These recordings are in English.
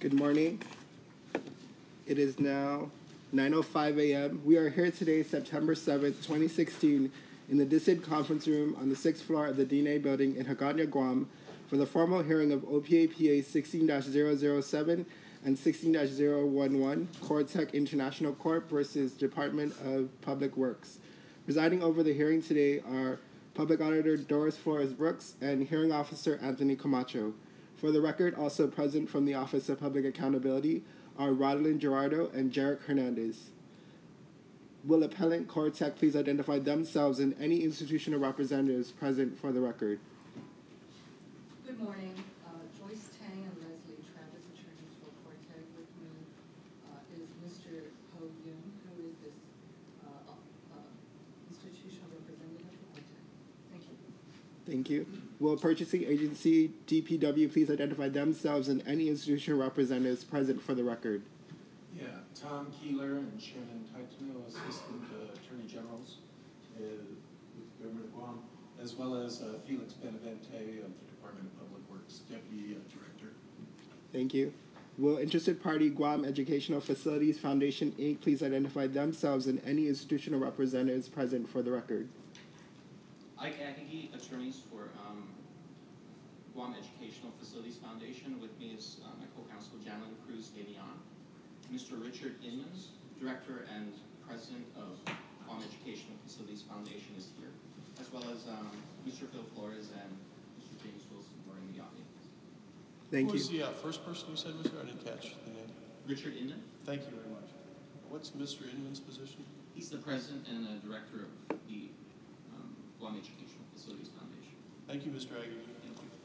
Good morning. It is now 9:05 a.m. We are here today, September 7th, 2016, in the DISID conference room on the 6th floor of the DNA building in Hagåtña, Guam, for the formal hearing of OPA-PA 16-007 and 16-011, Cortec International Corp. Versus Department of Public Works. Presiding over the hearing today are Public Auditor Doris Flores-Brooks and Hearing Officer Anthony Camacho. For the record, also present from the Office of Public Accountability are Rodlin Gerardo and Jarek Hernandez. Will appellant Cortec please identify themselves and any institutional representatives present for the record? Good morning. Joyce Tang and Leslie Travis, attorneys for Cortec. With me is Mr. Ho Yoon, who is this institutional representative for Cortec. Thank you. Thank you. Will purchasing agency DPW please identify themselves and any institutional representatives present for the record? Yeah, Tom Keeler and Shannon Taitano, Assistant Attorney Generals with the Government of Guam, as well as Felix Benavente of the Department of Public Works, Deputy Director. Thank you. Will interested party Guam Educational Facilities Foundation, Inc. please identify themselves and any institutional representatives present for the record? Ike Agagi, attorneys for Guam Educational Facilities Foundation. With me is my co-counsel, Janlyn Cruz Gavion. Mr. Richard Inmans, Director and President of Guam Educational Facilities Foundation, is here, as well as Mr. Phil Flores and Mr. James Wilson, who are in the audience. Thank you. Who was the first person you said, Mr.? I didn't catch the name. Richard Inman. Thank you very much. What's Mr. Inman's position? He's the President and Director of the Guam Educational Facilities Foundation. Thank you, Mr. Agagi.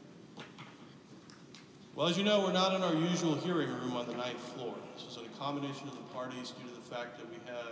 Well, as you know, we're not in our usual hearing room on the 9th floor. This is an accommodation of the parties due to the fact that we have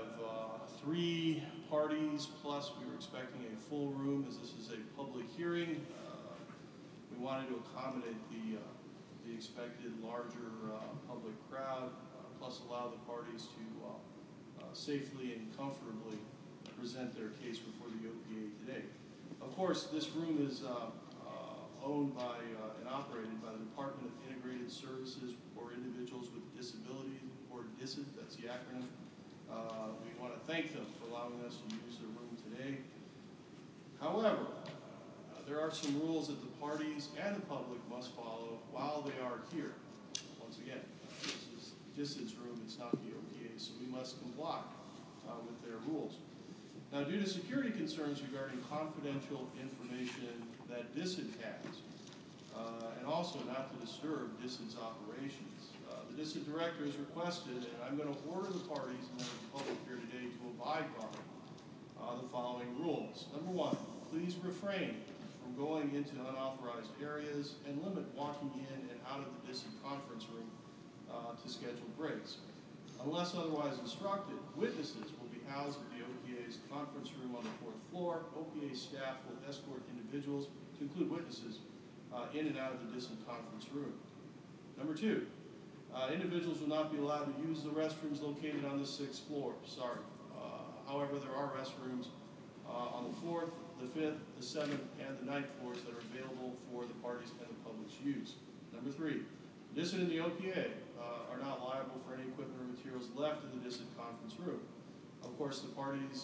3 parties, plus we were expecting a full room as this is a public hearing. We wanted to accommodate the expected larger public crowd, plus allow the parties to safely and comfortably present their case before the OPA today. Of course, this room is owned by and operated by the Department of Integrated Services for Individuals with Disabilities, or DISID, that's the acronym. We want to thank them for allowing us to use the room today. However, there are some rules that the parties and the public must follow while they are here. Once again, this is DISID's room, it's not the OPA, so we must comply with their rules. Now, due to security concerns regarding confidential information that DISID has, and also not to disturb DISID's operations, the DISID director has requested, and I'm going to order the parties and the public here today to abide by the following rules. Number 1, please refrain from going into unauthorized areas and limit walking in and out of the DISID conference room to scheduled breaks. Unless otherwise instructed, witnesses will be housed at the OPA's conference room on the 4th floor. OPA staff will escort individuals, to include witnesses, in and out of the DISID conference room. Number 2, individuals will not be allowed to use the restrooms located on the 6th floor. Sorry. However, there are restrooms on the 4th, the 5th, the 7th, and the 9th floors that are available for the parties and the public's use. Number 3, DISID and the OPA are not liable for any equipment or materials left in the DISID conference room. Of course, the parties,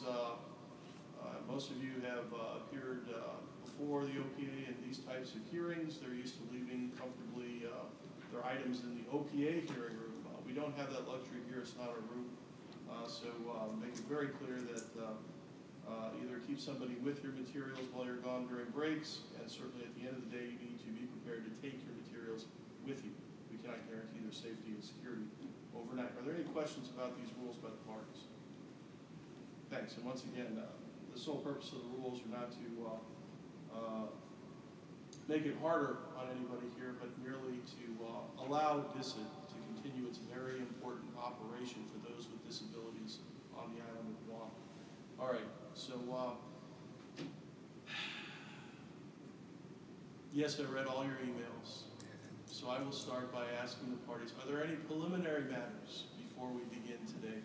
most of you have appeared before the OPA in these types of hearings. They're used to leaving comfortably their items in the OPA hearing room. We don't have that luxury here. It's not our room. So make it very clear that either keep somebody with your materials while you're gone during breaks, and certainly at the end of the day, you need to be prepared to take your materials with you. We cannot guarantee their safety and security overnight. Are there any questions about these rules by the parties? Thanks. And once again, the sole purpose of the rules are not to make it harder on anybody here, but merely to allow DISID to continue its very important operation for those with disabilities on the island of Guam. All right. So, yes, I read all your emails. So I will start by asking the parties, are there any preliminary matters before we begin today?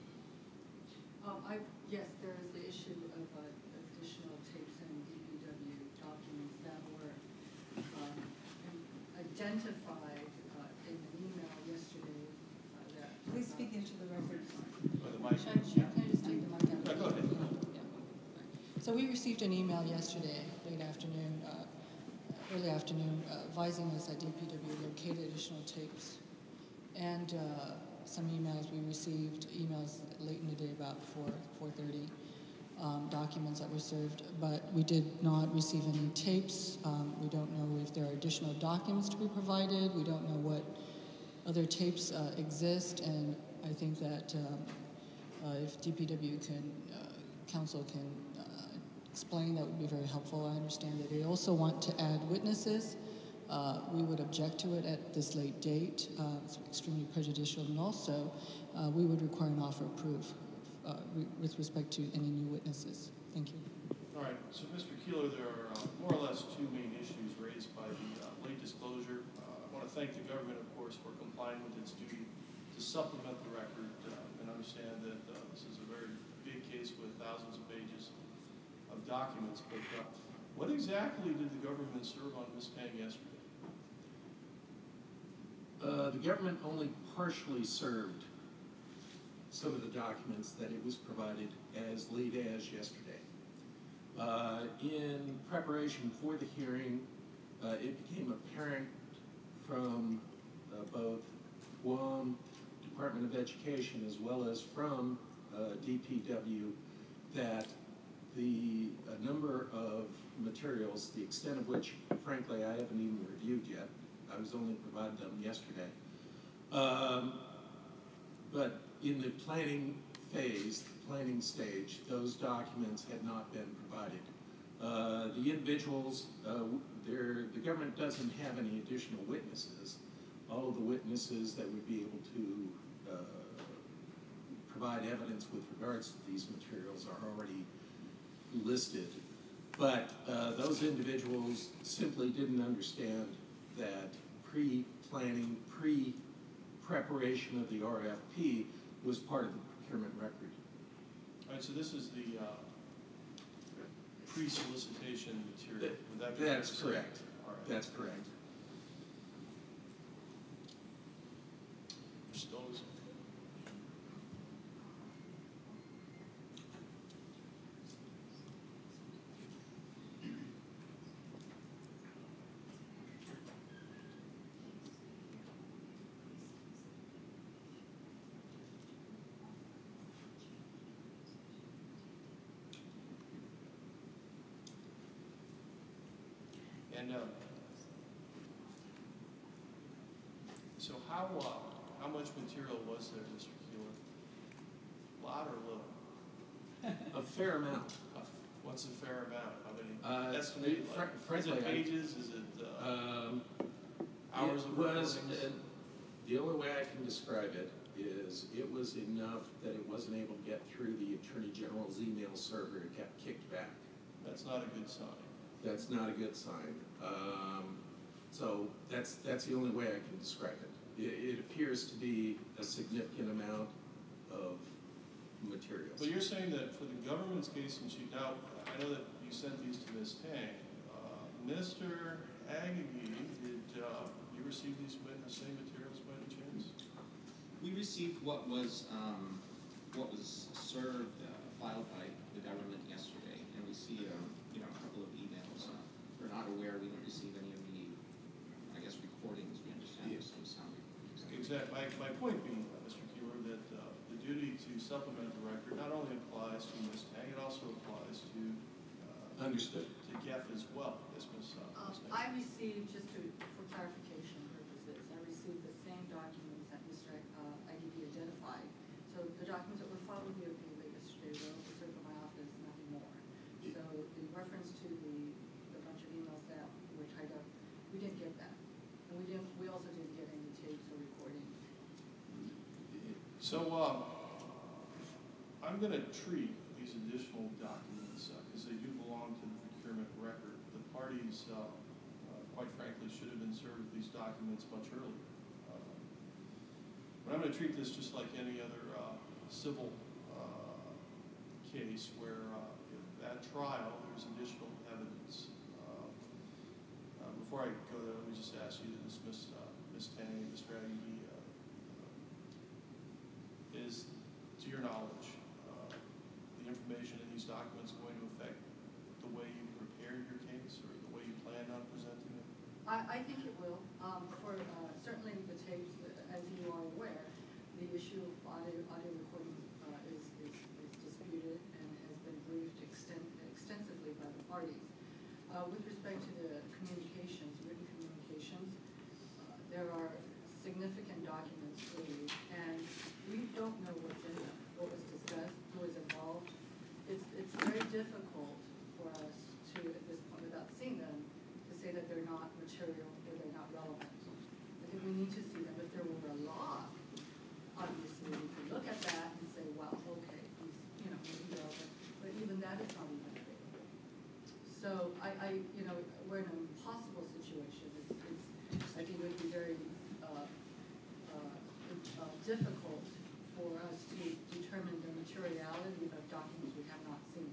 Yes, there is the issue of additional tapes and DPW documents that were identified in an email yesterday So we received an email yesterday, early afternoon, advising us that DPW located additional tapes, and some emails we received, emails late in the day about 4:30, documents that were served, but we did not receive any tapes. We don't know if there are additional documents to be provided. We don't know what other tapes exist, and I think that if DPW council can explain, that would be very helpful. I understand that they also want to add witnesses. We would object to it at this late date. It's extremely prejudicial, and also we would require an offer of proof with respect to any new witnesses. Thank you. All right, so Mr. Keeler, there are more or less two main issues raised by the late disclosure. I want to thank the government, of course, for complying with its duty to supplement the record and understand that this is a very big case with thousands of pages of documents. But what exactly did the government serve on Ms. Tang yesterday? The government only partially served some of the documents that it was provided as late as yesterday. In preparation for the hearing, it became apparent from both Guam Department of Education as well as from DPW that the number of materials, the extent of which, frankly, I haven't even reviewed yet. I was only provided them yesterday. But in the planning phase, the planning stage, those documents had not been provided. The individuals, the government doesn't have any additional witnesses. All of the witnesses that would be able to provide evidence with regards to these materials are already listed. But those individuals simply didn't understand that pre-planning, pre-preparation of the RFP was part of the procurement record. All right, so this is the pre-solicitation material. Would that be That's correct. All right. That's correct. Mr. Stolz. And so how much material was there, Mr. Keeler? A lot or little? A fair amount. What's a fair amount? How many? Estimated, is it frankly, pages? Is it hours of was, recordings? the only way I can describe it is it was enough that it wasn't able to get through the Attorney General's email server. It got kicked back. That's not a good sign. That's not a good sign. So that's the only way I can describe it. It appears to be a significant amount of materials. But you're saying that for the government's case in chief, now I know that you sent these to Ms. Tang. Mr. Agagi, did you receive these same materials by any chance? We received what was served, filed by the government yesterday, and we see a couple of emails. We're not aware. We didn't receive any of the, I guess, recordings. We understand there's some sound recordings. Exactly. My point being, Mr. Keeler, that the duty to supplement the record not only applies to Ms. Tang, it also applies to Understood. to GEF as well. Yes, Ms. Tang. I received, just for clarification purposes, I received the same documents that Mr. IDB identified. So the documents that were filed with the OPA yesterday were also served in my office, nothing more. So the reference to the bunch of emails that were tied up, we didn't get that. And we also didn't get any tapes or recordings. So I'm going to treat these additional documents, because they do belong to the procurement record. The parties, quite frankly, should have been served these documents much earlier. But I'm going to treat this just like any other civil case where if at trial there's additional evidence. Before I go there, let me just ask you to dismiss Ms. Tang and Mr. Agagi. Is, to your knowledge, the information in these documents going to affect I think it will. Certainly the tapes, as you are aware, the issue of audio recording is disputed and has been briefed extensively by the parties. With respect to the communications, written communications, there are significant documents released, and we don't know what's in them, what was discussed, who was involved. It's very difficult for us to, at this point, without seeing them, to say that they're not material or they're not relevant. I think we need to see them. If there were a law, obviously we could look at that and say, well, okay, these, maybe relevant, but even that is not even available. So we're in an impossible situation. I think it would be very difficult for us to determine the materiality of documents we have not seen.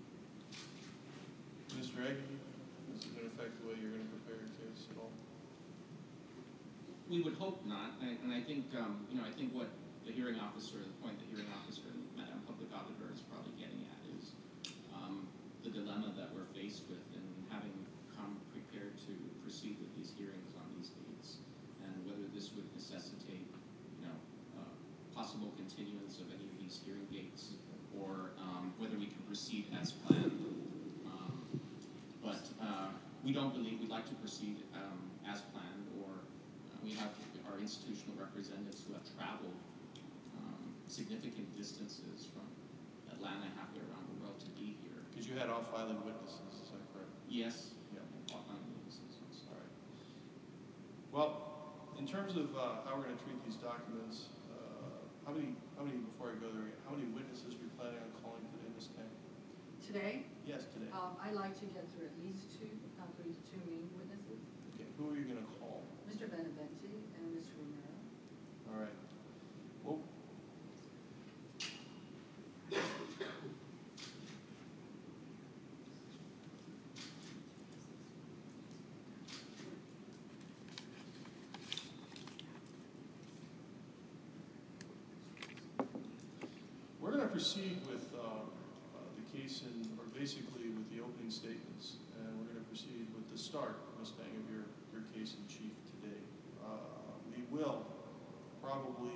Mr. Agnew, is it going to affect the way you're going to prepare your case at all? We would hope not, and I think, I think what the hearing officer, the point the hearing officer and Madam Public Auditor is probably getting at is the dilemma that we're faced with in having come prepared to proceed with these hearings on these dates, and whether this would necessitate, possible continuance of any of these hearing dates, or whether we can proceed as planned. But we don't believe we'd like to proceed as planned, or we have our institutional representatives who have traveled significant distances from Atlanta, halfway around the world to be here. Because you had off-island witnesses, is that correct? Yes. Yeah. Off-island witnesses. All right. Well, in terms of how we're going to treat these documents, how many, before I go there, how many witnesses are you planning on calling today, Ms. Tang? Today, Yes, today. I'd like to get through at least two, if not three, two main witnesses, Okay, who are you going to call? Mr. Benavente and Mr. Romero. All right. Well, we're going to proceed with the case or basically with the opening statements, and we're going to proceed with the start, Ms. Tang, of your case in chief today. We will probably,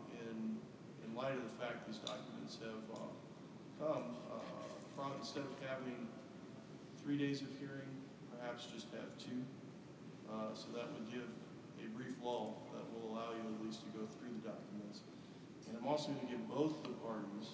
in light of the fact these documents have come, probably instead of having 3 days of hearing, perhaps just have 2. So that would give a brief lull that will allow you at least to go through the documents. And I'm also going to give both the parties,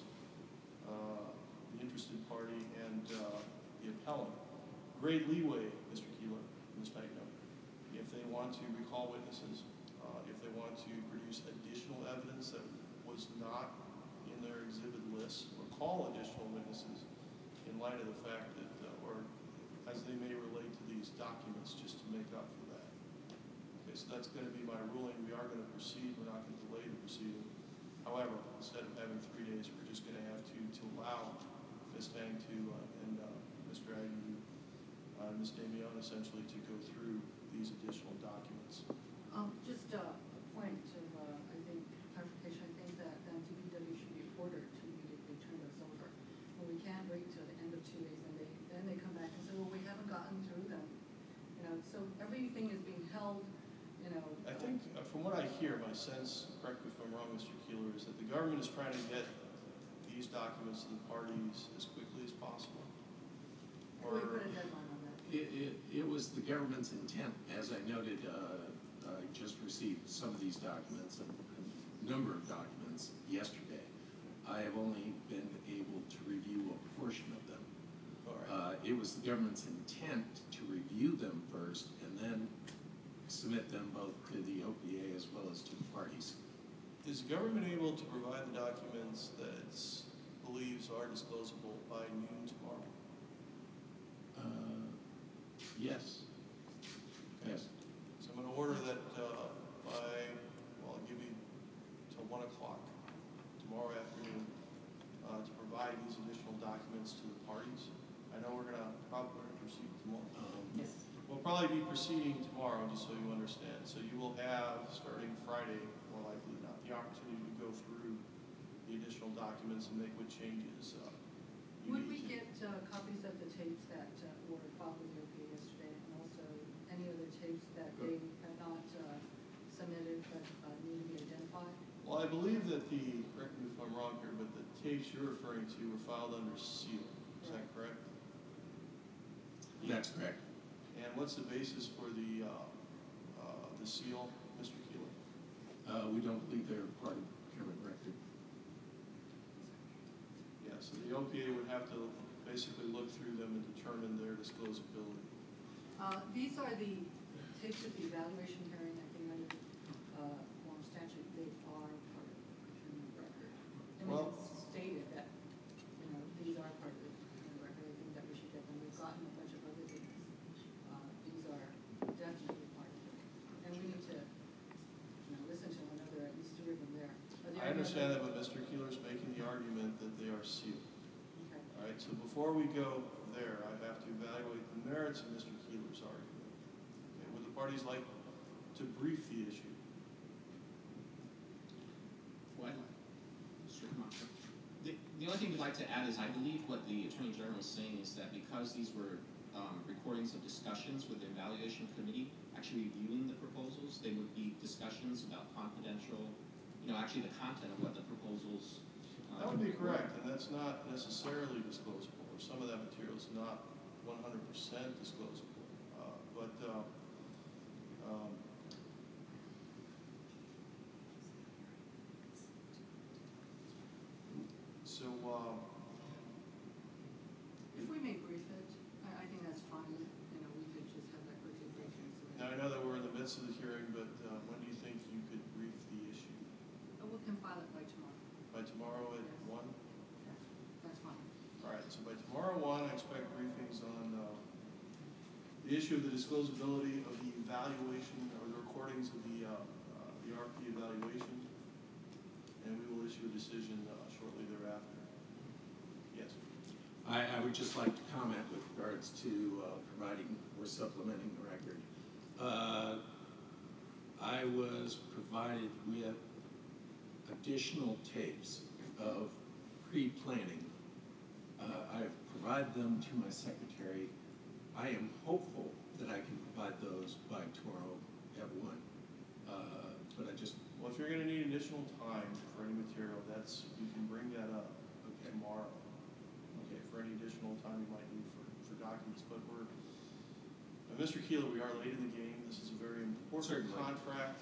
the interested party and the appellant, great leeway, Mr. Keeler, Ms. Magno, if they want to recall witnesses, if they want to produce additional evidence that was not in their exhibit list, or call additional witnesses in light of the fact that, or as they may relate to these documents, just to make up for that. Okay, so that's going to be my ruling. We are going to proceed. We're not going to delay the proceeding. However, instead of having 3 days, we're just going to have to allow Ms. Tang to, and Mr. Agnew, Ms. Damian essentially to go through these additional documents. Just a point of, I think, clarification. I think that DPW should be ordered to immediately turn those over. Well, we can't wait till the end of 2 days, and then they come back and say, well, we haven't gotten through them. So everything is being held. I think, from what I hear, my sense, correct me if I'm wrong, Mr. Keeler, is that the government is trying to get these documents to the parties as quickly as possible. We put a deadline on that. It was the government's intent, as I noted, I just received some of these documents, a number of documents yesterday. I have only been able to review a portion of them. All right. It was the government's intent to review them first and then submit them both to the OPA as well as to the parties. Is the government able to provide the documents that it believes are disclosable by noon tomorrow? Yes. Okay. Yes. So I'm going to order that I'll give you till 1 o'clock tomorrow afternoon to provide these additional documents to the parties. I know we're going to probably proceed tomorrow. Yes. We'll probably be proceeding tomorrow, just so you understand. So you will have, starting Friday, more likely than not, the opportunity to go through the additional documents and make what changes Would we get copies of the tapes that were filed with the OPA yesterday, and also any other tapes that they have not submitted but need to be identified? Well, I believe that correct me if I'm wrong here, but the tapes you're referring to were filed under seal. Is that correct? That's correct. And what's the basis for the seal, Mr. Keeler? We don't believe they're part of the procurement record. Yeah, so the OPA would have to basically look through them and determine their disclosability. These are the tapes of the evaluation hearing. I think under the form statute, they are part of the procurement record. I mean, Well- it's stated that, these are part of the procurement record. I think that we should get them. We've gotten a bunch of other things. These are definitely part of it. And we need to, listen to one another, at least three of them there. Are there I any understand that, other- but Mr. Keeler's making the argument that they are sealed. Okay. All right, so before we go there, I have to evaluate the merits of Mr. Keeler's argument. Okay, would the parties like to brief the issue? Well, Mr. Camacho. The only thing we'd like to add is I believe what the Attorney General is saying is that because these were recordings of discussions with the evaluation committee actually reviewing the proposals, they would be discussions about confidential, actually the content of what the proposals. That would be correct, and that's not necessarily disclosable, or some of that material is not 100% disclosable. If we may brief it, I think that's fine. We could just have that quickly briefing. Now, I know that we're in the midst of the hearing, but when do you think you could brief the issue? We can file it by tomorrow. By tomorrow at Yes. 1? Yeah, that's fine. All right, so by tomorrow 1, I expect briefings on the issue of the disclosability of the evaluation or the recordings of the RP evaluation, and we will issue a decision shortly thereafter. Yes. I would just like to comment with regards to providing or supplementing the record. I was provided with additional tapes of pre-planning. I've provided them to my secretary. I am hopeful that I can provide those by tomorrow at 1. But I just, Well, if you're going to need additional time for any material, you can bring that up tomorrow. Okay, for any additional time you might need for documents. But Mr. Keeler, we are late in the game. This is a very important Certainly. contract.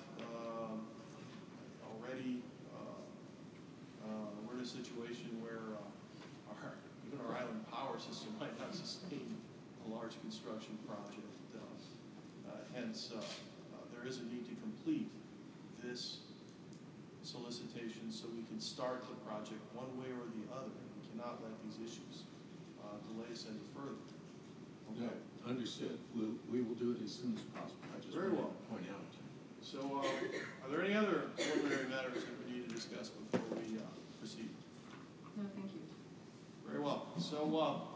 Already, we're in a situation where even our island power system might not sustain a large construction project. Hence, there is a need to complete this solicitation so we can start the project one way or the other. We cannot let these issues delay us any further. no, understood. We will do it as soon as possible. I just Very wanted well. to point out. So, are there any other preliminary matters that we need to discuss before we proceed? No, thank you. Very well. So,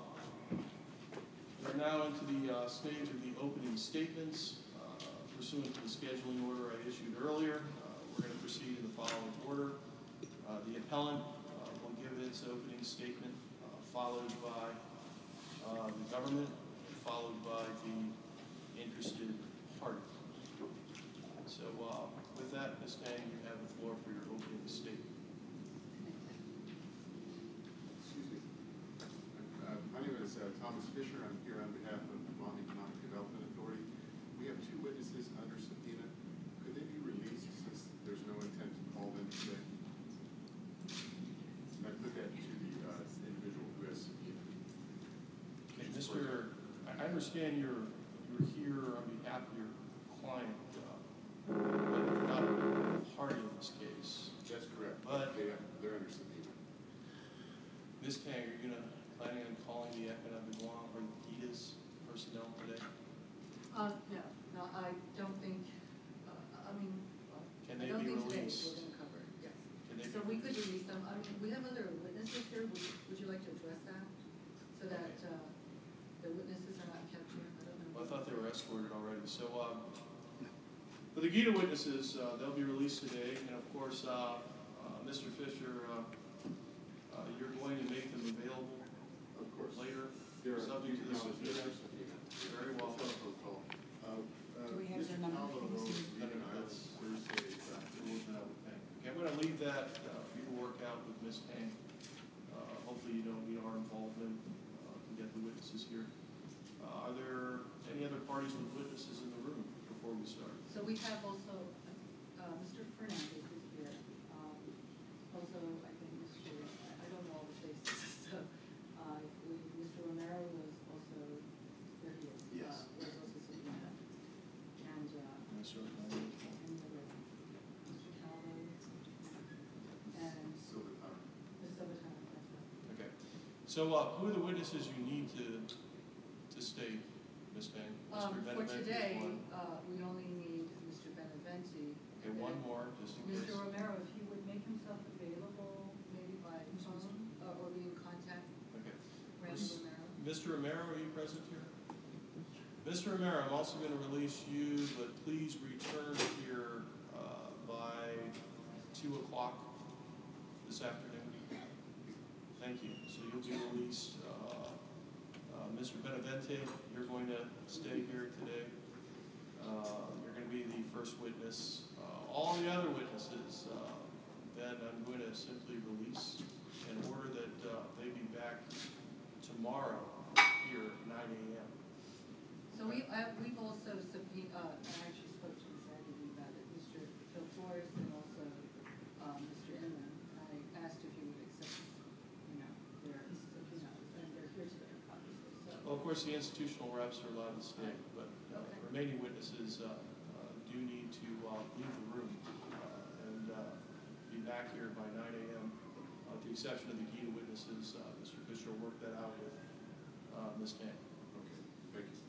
we're now into the stage of the opening statements. Pursuant to the scheduling order I issued earlier, we're going to proceed in the following order. The appellant will give its opening statement, followed by the government, followed by the interested party. So, with that, Ms. Tang, you have the floor for your opening statement. Excuse me. My name is Thomas Fisher. I'm here on behalf of the Vermont Economic Development Authority. We have 2 witnesses under subpoena. Could they be released since there's no intent to call them today? I put that to the individual who has subpoena. Okay, I understand you're here on behalf of your client, but you're not a party in this case. That's correct. But- They're under subpoena. Ms. Tang, are you planning on calling the Economic Guam or the EDA's personnel today? No, I don't think, Can I they don't be think today released? we're going to cover it, yes. Can they So be we could release them. We have other witnesses here. Would you like to address that? So that the witnesses are not kept here? I don't know. Well, I thought they were escorted already. So, for the GITA witnesses, they'll be released today. And of course, Mr. Fisher, you're going to make them available Of course. later, They're subject to the acknowledged subpoena. under subpoena. Very well. Telephone call. Do we have their Mr. number? Calvo, Can we though, see? is leaving on Thursday. Okay, I'm gonna leave that, for you to work out with Ms. Tang. Hopefully you don't need our involvement, to get the witnesses here. Are there any other parties with witnesses in the room before we start? So we have also, Mr. Fernandez is here. Also, I think I don't know all the faces, so, Mr. Romero was also, there he is. Yes. Was also subpoenaed. And, Mr. any other, Mr. Calvo, and Silver Tower. Ms. Sabatino, that's right. Okay. So, who are the witnesses you need to stay, Ms. Tang? Mr. For Benavente is today, one. we only need Mr. Benavente. Okay, one more, just in case. Mr. Romero, if he would make himself available, maybe by phone, or be in contact, Okay. Randy Romero. Mr. Romero, are you present here? Mr. Romero, I'm also going to release you, but please return here by 2 o'clock this afternoon. Thank you. So you'll be released. Mr. Benavente, you're going to stay here today. You're going to be the first witness. All the other witnesses, then I'm going to simply release and order that they be back tomorrow here at 9 a.m. So we've also subpoenaed, I actually spoke to Ms. Agnew about it, Mr. Phil Flores and also Mr. Inman. I asked if he would accept, their subpoena, and they're here today, obviously, so. Well, of course, the institutional reps are allowed to stay, but Okay. remaining witnesses do need to leave the room and be back here by 9 a.m. With the exception of the key to witnesses, Mr. Fisher will work that out with Ms. Tang. Okay, thank you.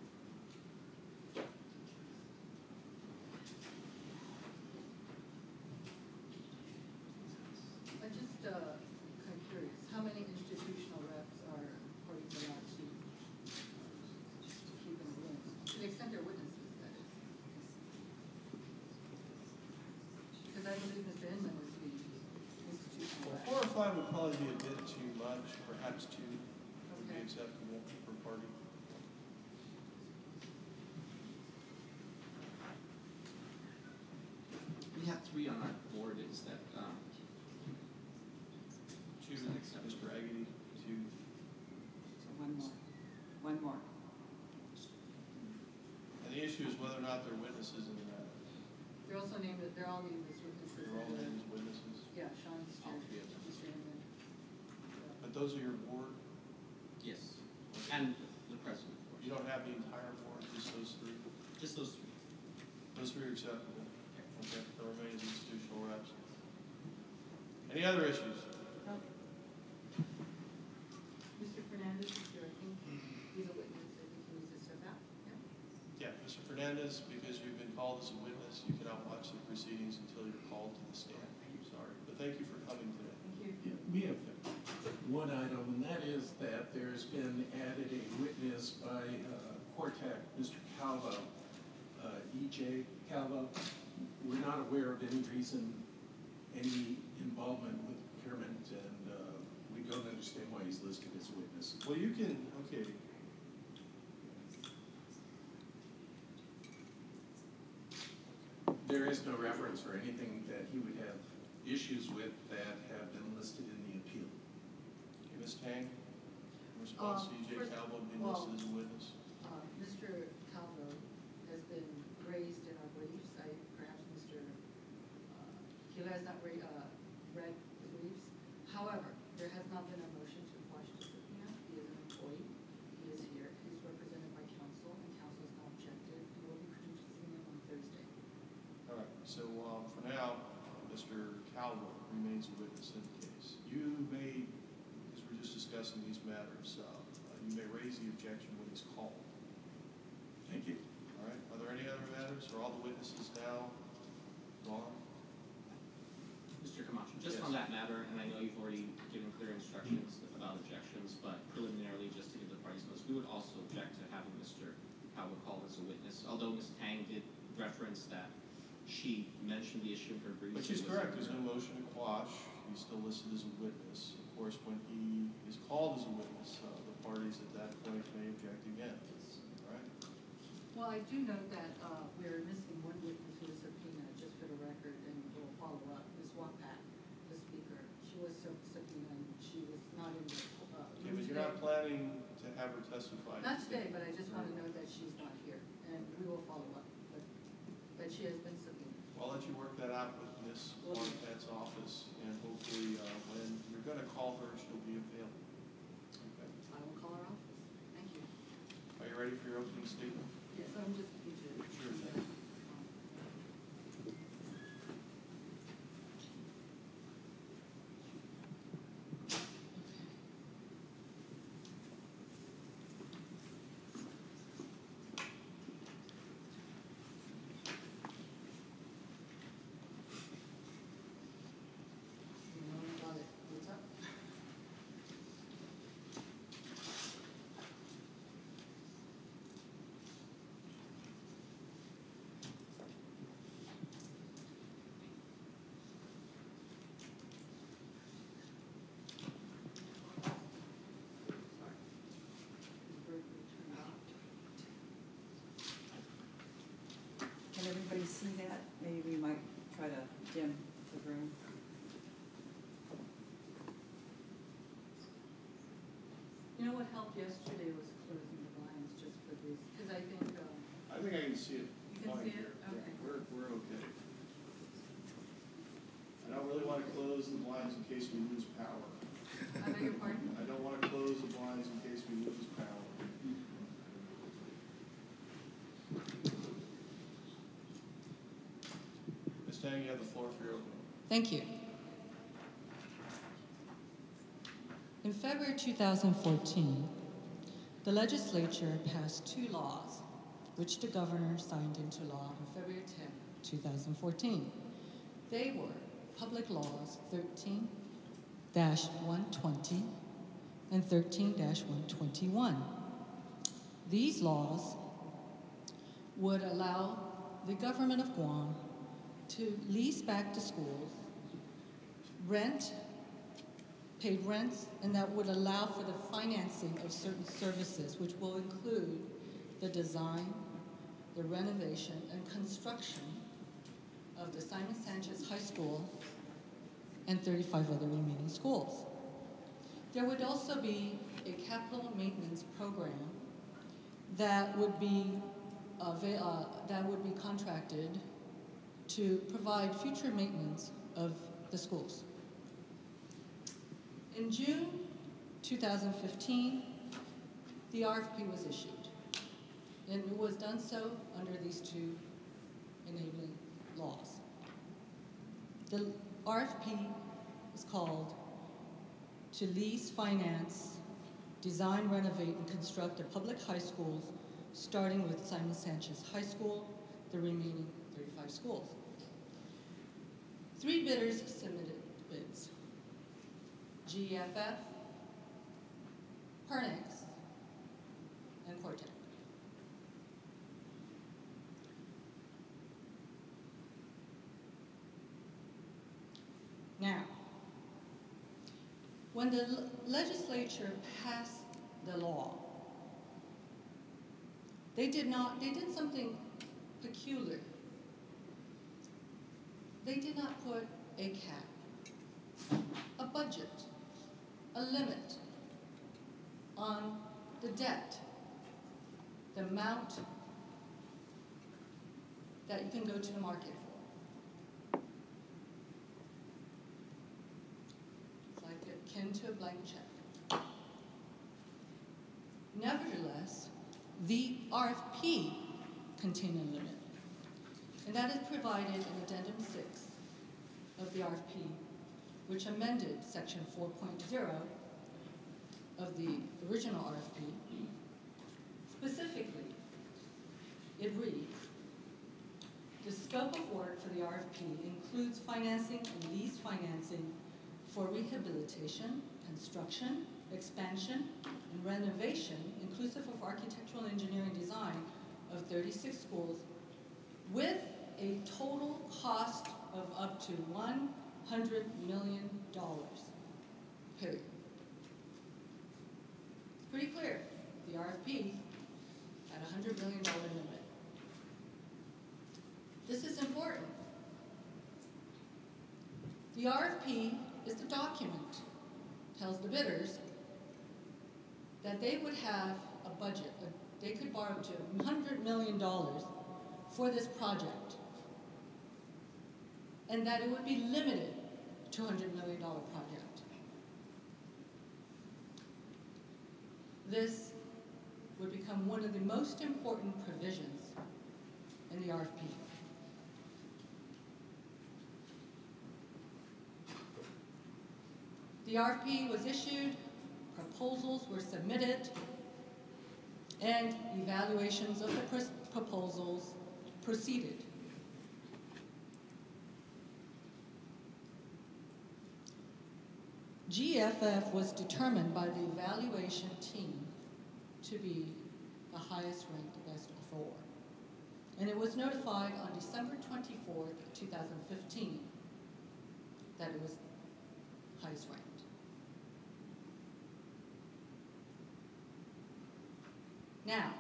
I'm just kind of curious, how many institutional reps are parties allowed to keep in the room? To the extent they're witnesses, that is. Because I believe Mr. Inman is the institutional Well, rep. 4 or 5 would probably be a bit too much, perhaps 2 would be Okay. acceptable per party. We have 3 on our board. Is that, 2, Mr. Aguirre, 2. So one more. And the issue is whether or not they're witnesses in the matter. They're also named, they're all named as witnesses. They're all named as witnesses. Yeah, Sean, All three of them. Mr. Inman. But those are your board. yes, and the president, of course. You don't have the entire board, just those 3. Just those 3. Those 3 are acceptable. Okay, the remaining institutional reps. Any other issues? No. Mr. Fernandez is here, I think he's a witness, I think he needs to step out, yeah? Yeah, Mr. Fernandez, because you've been called as a witness, you cannot watch the proceedings until you're called to the stand. I'm sorry, but thank you for coming today. Thank you. Yeah, we have one item, and that is that there's been added a witness by Quartec, Mr. Calvo, E.J. Calvo. We're not aware of any reason, any involvement with procurement, and we don't understand why he's listed as a witness. Well, you can, okay. There is no reference for anything that he would have issues with that have been listed in the appeal. Okay, Ms. Tang, in response to E.J. First- Calvo being well- listed as a witness. Mr. Calvo has been raised in our briefs, perhaps Mr. Gila has not read the briefs. However, there has not been a motion to quash the subpoena. He is an employee, he is here, he's represented by counsel, and counsel has not objected, and will be producing him on Thursday. All right, so for now, Mr. Calvo remains a witness in the case. You may, as we're just discussing these matters, you may raise the objection when he's called. Thank you. All right, are there any other matters? Are all the witnesses now gone? Mr. Camacho, just Yes. on that matter, and I know you've already given clear instructions about objections, but preliminarily, just to give the parties notice, we would also object to having Mr. Calvo called as a witness, although Ms. Tang did reference that she mentioned the issue in her brief. Which is correct, there's no motion to quash, he's still listed as a witness. Of course, when he is called as a witness, the parties at that point may object again. All right? Well, I do note that we're missing one witness who was subpoenaed, just for the record, and we'll follow up. Ms. Wapak, the speaker, she was subpoenaed, and she was not in the Okay, room but you're today. not planning to have her testify? Not today, but I just want to note that she's not here, and we will follow up. But she has been subpoenaed. Well, I'll let you work that out with Ms. Marquette's office, and hopefully when you're going to call her, she'll be available. Okay. I will call her office. Thank you. Are you ready for your opening statement? Yes, I'm just going to. Sure. What's up? Can everybody see that? Maybe we might try to dim the room. You know what helped yesterday was closing the blinds just for this, because I think, I think I can see it. You can fine see it? here. Yeah, Okay. We're okay. I don't really want to close the blinds in case we lose power. I beg your pardon? I don't want to close the blinds in case we lose power. Ms. Tang, you have the floor for your opening. Thank you. In February 2014, the legislature passed two laws, which the governor signed into law on February 10, 2014. They were Public Laws 13-120 and 13-121. These laws would allow the government of Guam to lease back to schools, paid rents, and that would allow for the financing of certain services, which will include the design, the renovation, and construction of the Simon Sanchez High School and 35 other remaining schools. There would also be a capital maintenance program that would be contracted to provide future maintenance of the schools. In June 2015, the RFP was issued, and it was done so under these two enabling laws. The RFP is called to lease, finance, design, renovate, and construct the public high schools, starting with Simon Sanchez High School, the remaining 35 schools. 3 bidders submitted bids: GEFF, Pernix, and Cortec. Now, when the legislature passed the law, they did something peculiar. They did not put a cap, a budget, a limit on the debt, the amount that you can go to the market for. It's like akin to a blank check. Nevertheless, the RFP contained a limit, and that is provided in Addendum 6 of the RFP, which amended Section 4.0 of the original RFP. Specifically, it reads, the scope of work for the RFP includes financing and lease financing for rehabilitation, construction, expansion, and renovation, inclusive of architectural engineering design, of 36 schools, with a total cost of up to $100 million, period. It's pretty clear. The RFP had a $100 million limit. important. The RFP is the document, tells the bidders that they would have a budget, they could borrow up to $100 million for this project, and that it would be limited to $100 million project. This would become one of the most important provisions in the RFP. The RFP was issued, proposals were submitted, and evaluations of the proposals proceeded. GFF was determined by the evaluation team to be the highest ranked best of four. And it was notified on December 24th, 2015 that it was highest ranked. Now,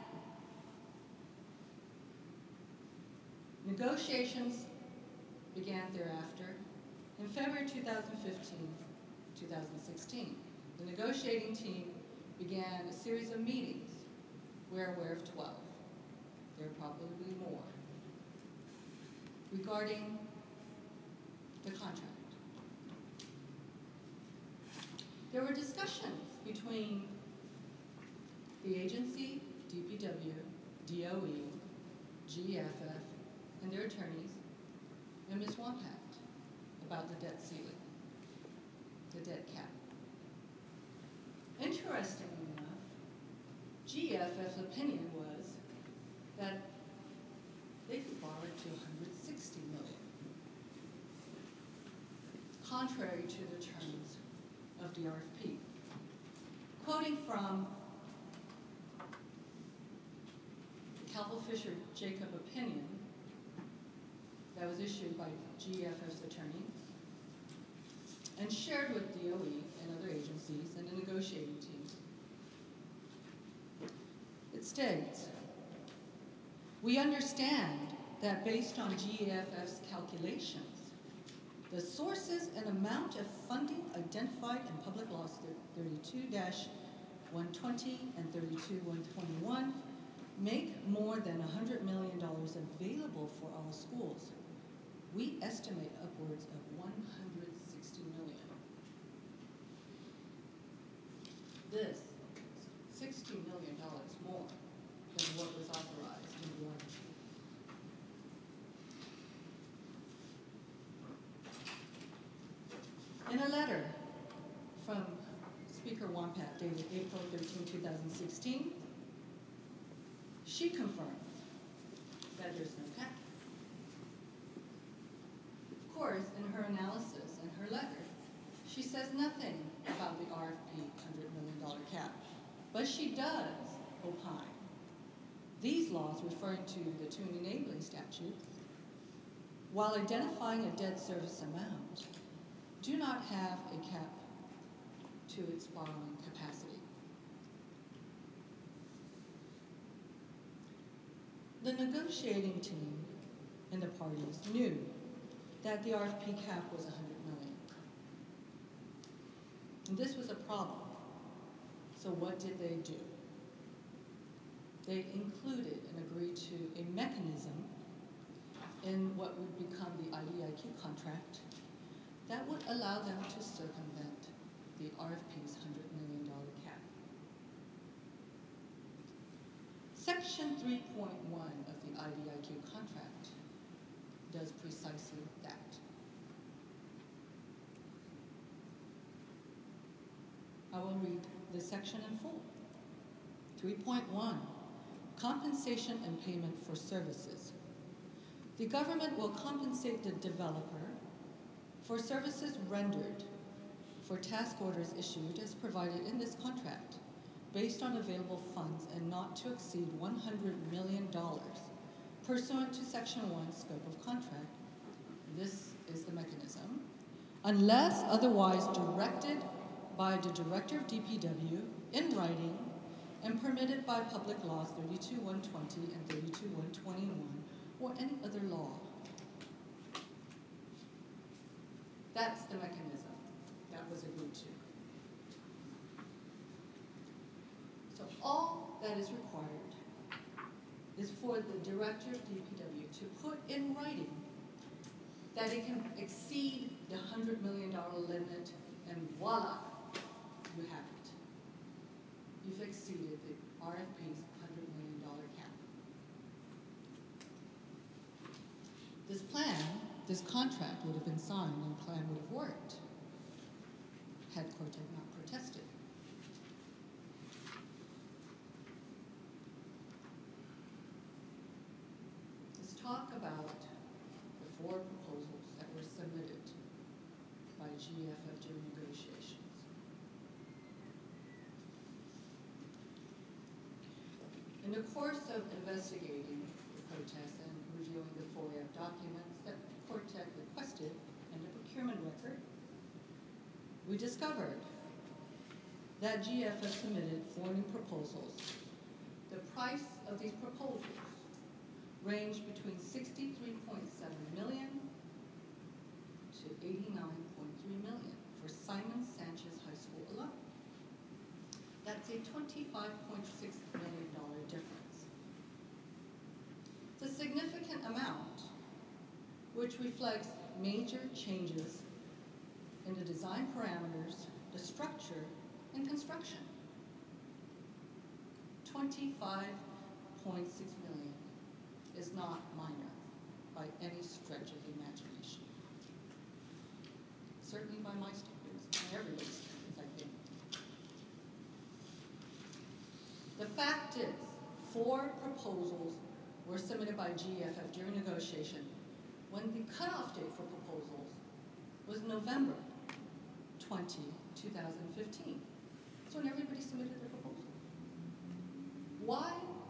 negotiations began thereafter in February 2015, 2016. The negotiating team began a series of meetings. We're aware of 12. There are probably more, regarding the contract. There were discussions between the agency, DPW, DOE, GFF, and their attorneys, and Ms. Wampat about the debt ceiling, the debt cap. Interestingly enough, GFF's opinion was that they could borrow to $160 million, contrary to the terms of the RFP. Quoting from the Calvo Fisher Jacob opinion that was issued by GFF's attorney and shared with DOE and other agencies and the negotiating team. It states, "We understand that based on GFF's calculations, the sources and amount of funding identified in Public Laws 32-120 and 32-121 make more than $100 million available for all schools. We estimate upwards of $160 million. This is $60 million more than what was authorized in the RFP. In a letter from Speaker Wampat dated April 13, 2016, she confirmed that there's no cap. Of course, in her analysis and her letter, she says nothing about the RFP $100 million cap, but she does opine. These laws, referring to the Tune Enabling Statute, while identifying a debt service amount, do not have a cap to its borrowing capacity. The negotiating team and the parties knew that the RFP cap was $100 million. And this was a problem. So what did they do? They included and agreed to a mechanism in what would become the IDIQ contract that would allow them to circumvent the RFP's $100 million cap. Section 3.1 of the IDIQ contract does precisely that. I will read this section in full. 3.1, compensation and payment for services. The government will compensate the developer for services rendered for task orders issued as provided in this contract, based on available funds and not to exceed $100 million pursuant to Section 1 scope of contract. This is the mechanism. Unless otherwise directed by the Director of DPW in writing and permitted by Public Laws 32-120 and 32-121 or any other law. That's the mechanism that was agreed to. So all that is required is for the director of DPW to put in writing that it can exceed the $100 million limit, and voila, you have it. You've exceeded the RFP's $100 million cap. This contract would have been signed and the plan would have worked had Cortec not protested. Let's talk about the 4 proposals that were submitted by GFF during negotiations. In the course of investigating the protests and reviewing the FOIA documents that Cortec requested in the procurement record, we discovered that GFF submitted 4 new proposals. The price of these proposals ranged between $63.7 million to $89.3 million for Simon Sanchez High School alone. That's a $25.6 million difference. It's a significant amount, which reflects major changes in the design parameters, the structure, and construction. $25.6 million is not minor by any stretch of the imagination. Certainly by my standards, and everybody's standards, I think. The fact is, 4 proposals were submitted by GFF during negotiation when the cutoff date for proposals was November 20, 2015. That's when everybody submitted their proposal. Why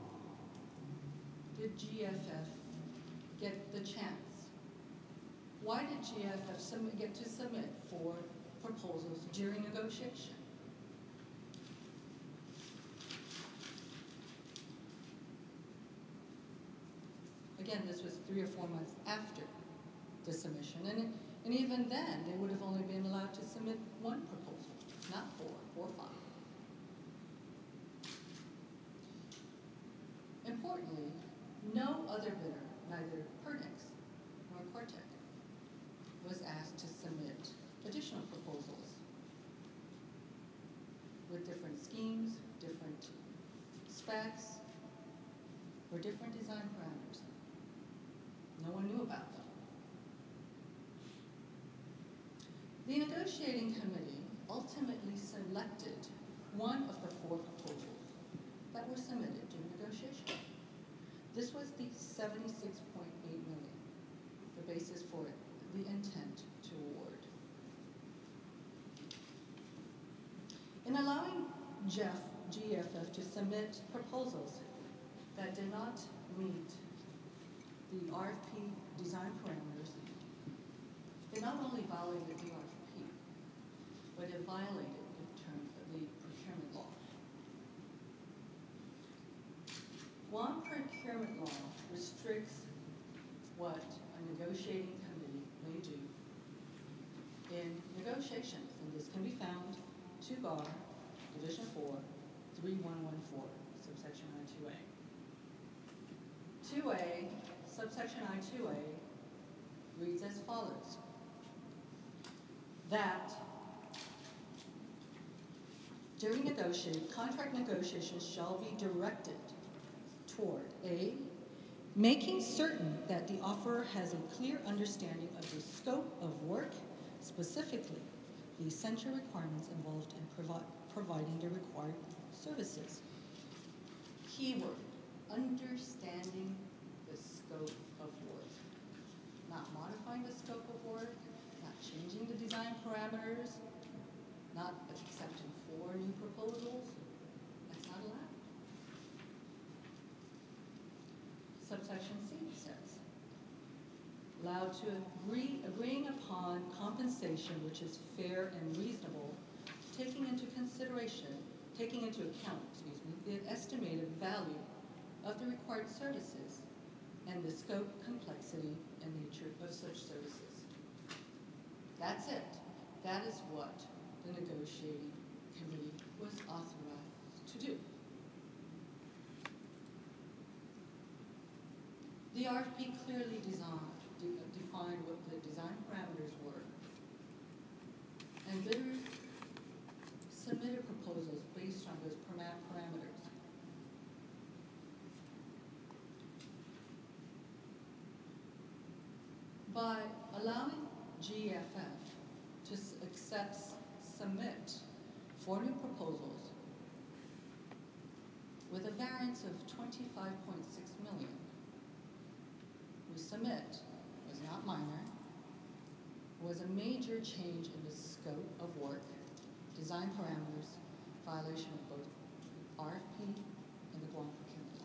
did GFF get the chance? Why did GFF get to submit 4 proposals during negotiation? Again, this was 3 or 4 months after the submission, and even then, they would have only been allowed to submit 1 proposal, not 4 or 5. Importantly, no other bidder, neither Perdix nor Cortec, was asked to submit additional proposals with different schemes, different specs, or different design parameters. No one knew about them. The negotiating committee ultimately selected one of the 4 proposals that were submitted during negotiation. This was the $76.8 million, the basis for the intent to award. In allowing GFF to submit proposals that did not meet the RFP design parameters, they not only violated the RFP, but it violated the terms of the procurement law. Guam procurement law restricts what a negotiating committee may do in negotiations, and this can be found 2 GAR, Division 4, 3114, subsection I2A. 2A, subsection I2A reads as follows: that during contract negotiations shall be directed toward A, making certain that the offerer has a clear understanding of the scope of work, specifically the essential requirements involved in providing the required services. Keyword, understanding the scope of work. Not modifying the scope of work, not changing the design parameters, not accepting 4 new proposals. That's not allowed. Subsection C says, allowed to agreeing upon compensation which is fair and reasonable, taking into account, the estimated value of the required services and the scope, complexity, and nature of such services. That's it. That is what the negotiating committee was authorized to do. The RFP clearly defined what the design parameters were, and bidders submitted proposals based on those parameters. By allowing GFF to submit 4 new proposals with a variance of 25.6 million, we submit was not minor, was a major change in the scope of work, design parameters, violation of both RFP and the Guam procurement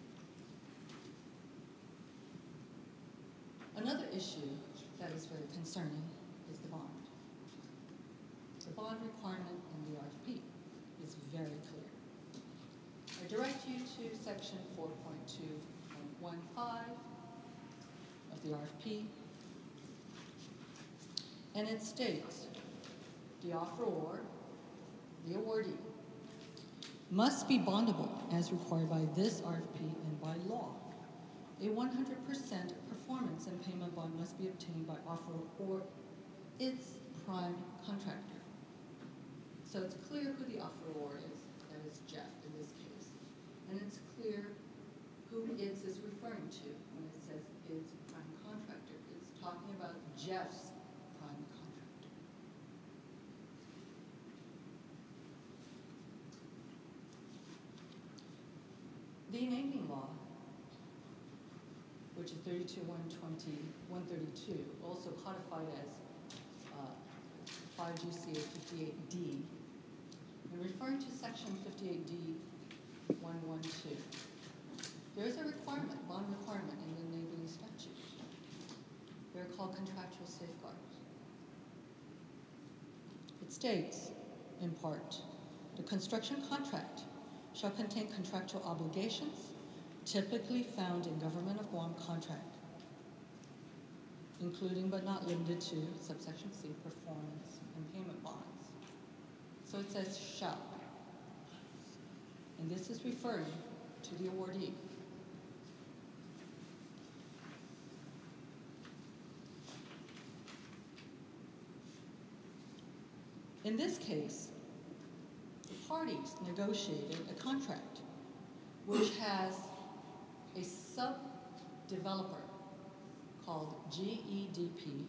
law. Another issue that is very concerning is the bond. The bond requirement in the RFP is very clear. I direct you to section 4.2.15 of the RFP, and it states the offeror, the awardee, must be bondable as required by this RFP and by law. A 100% performance and payment bond must be obtained by offeror or its prime contractor. So it's clear who the offeror is. That is Jeff in this case. And it's clear who its is referring to when it says its prime contractor. It's talking about Jeff's prime contractor. The enabling law, which is 32.132, also codified as 5 GCA 58D, and referring to section 58D 112. There is a requirement, bond requirement in the enabling statute. They're called contractual safeguards. It states, in part, the construction contract shall contain contractual obligations typically found in Government of Guam contract, including but not limited to subsection C, performance and payment bonds. So it says shall. And this is referring to the awardee. In this case, the parties negotiated a contract which has a sub-developer called GEDP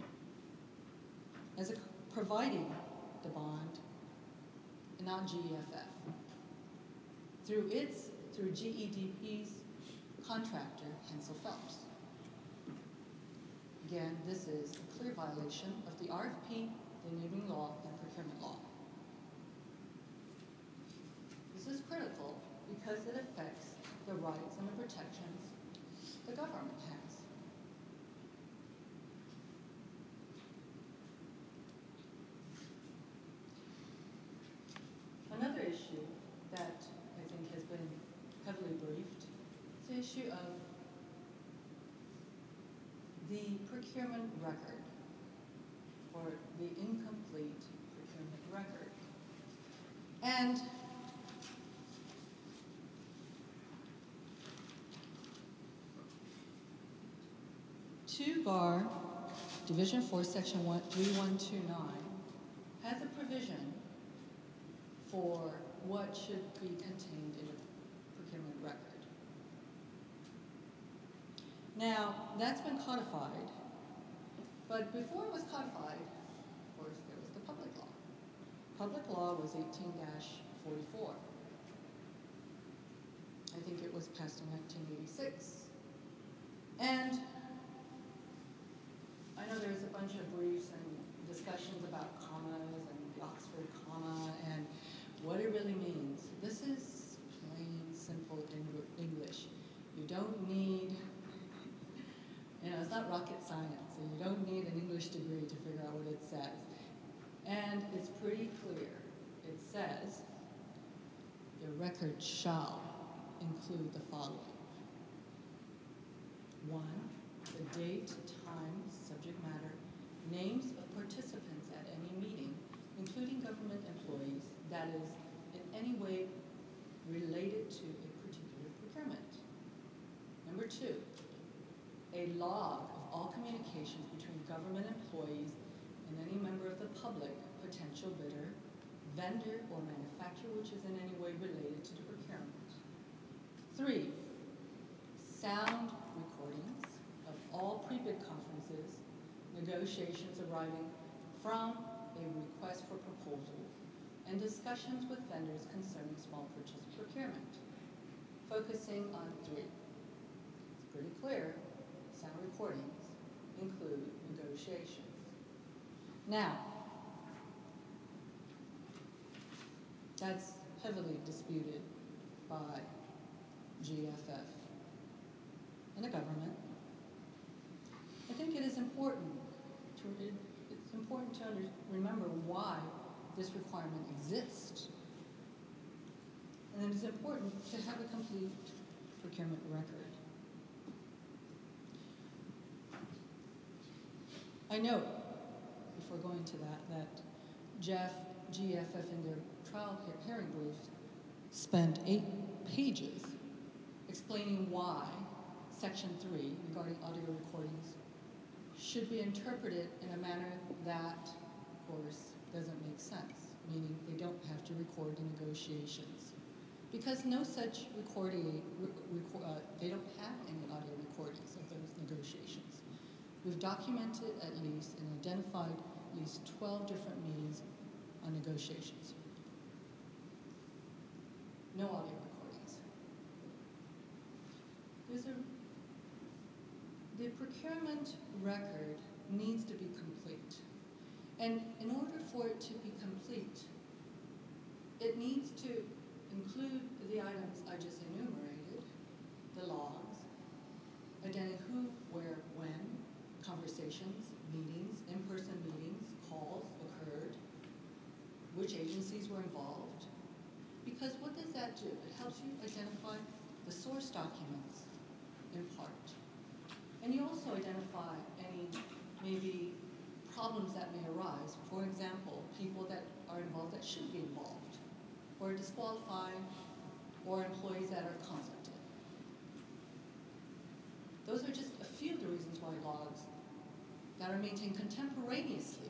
as providing the bond and not GEFF. Through GEDP's contractor, Hensel Phelps. Again, this is a clear violation of the RFP, the enabling law, and procurement law. This is critical because it affects the rights and the protections the government has. Another issue that I think has been heavily briefed is the issue of the procurement record, or the incomplete procurement record. And GAR Division 4, Section 3129 has a provision for what should be contained in a procurement record. Now, that's been codified, but before it was codified, of course, there was the public law. Public law was 18-44. I think it was passed in 1986. And I know there's a bunch of briefs and discussions about commas and the Oxford comma and what it really means. This is plain, simple English. You don't need, it's not rocket science, and you don't need an English degree to figure out what it says. And it's pretty clear. It says, the record shall include the following. 1, the date, time, subject matter, names of participants government employees that is in any way related to a particular procurement. Number two, a log of all communications between government employees and any member of the public, potential bidder, vendor, or manufacturer which is in any way related to the procurement. Three, sound recordings of all pre-bid conferences, negotiations arriving from a request for proposal, and discussions with vendors concerning small purchase procurement. Focusing on three. It's pretty clear, sound recordings include negotiations. Now, that's heavily disputed by GFF and the government. I think it is important to remember why this requirement exists. And it is important to have a complete procurement record. I know, before going to that GFF in their trial hearing brief spent 8 pages explaining why Section 3 regarding audio recordings should be interpreted in a manner that, of course, doesn't make sense, meaning they don't have to record the negotiations. Because no such recording, they don't have any audio recordings of those negotiations. We've documented at least and identified at least 12 different meetings on negotiations. No audio recordings. The procurement record needs to be complete. And in order for it to be complete, it needs to include the items I just enumerated, the logs, identifying who, where, when, conversations, meetings, in-person meetings, calls occurred, which agencies were involved. Because what does that do? It helps you identify the source documents in part. And you also identify any maybe problems that may arise. For example, people that are involved that shouldn't be involved, or disqualified, or employees that are conflicted. Those are just a few of the reasons why logs that are maintained contemporaneously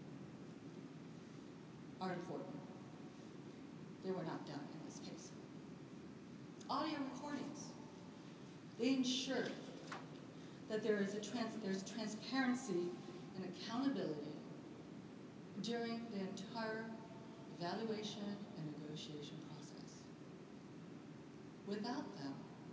are important. They were not done in this case. Audio recordings. They ensure that there's transparency and accountability during the entire evaluation and negotiation process. Without them,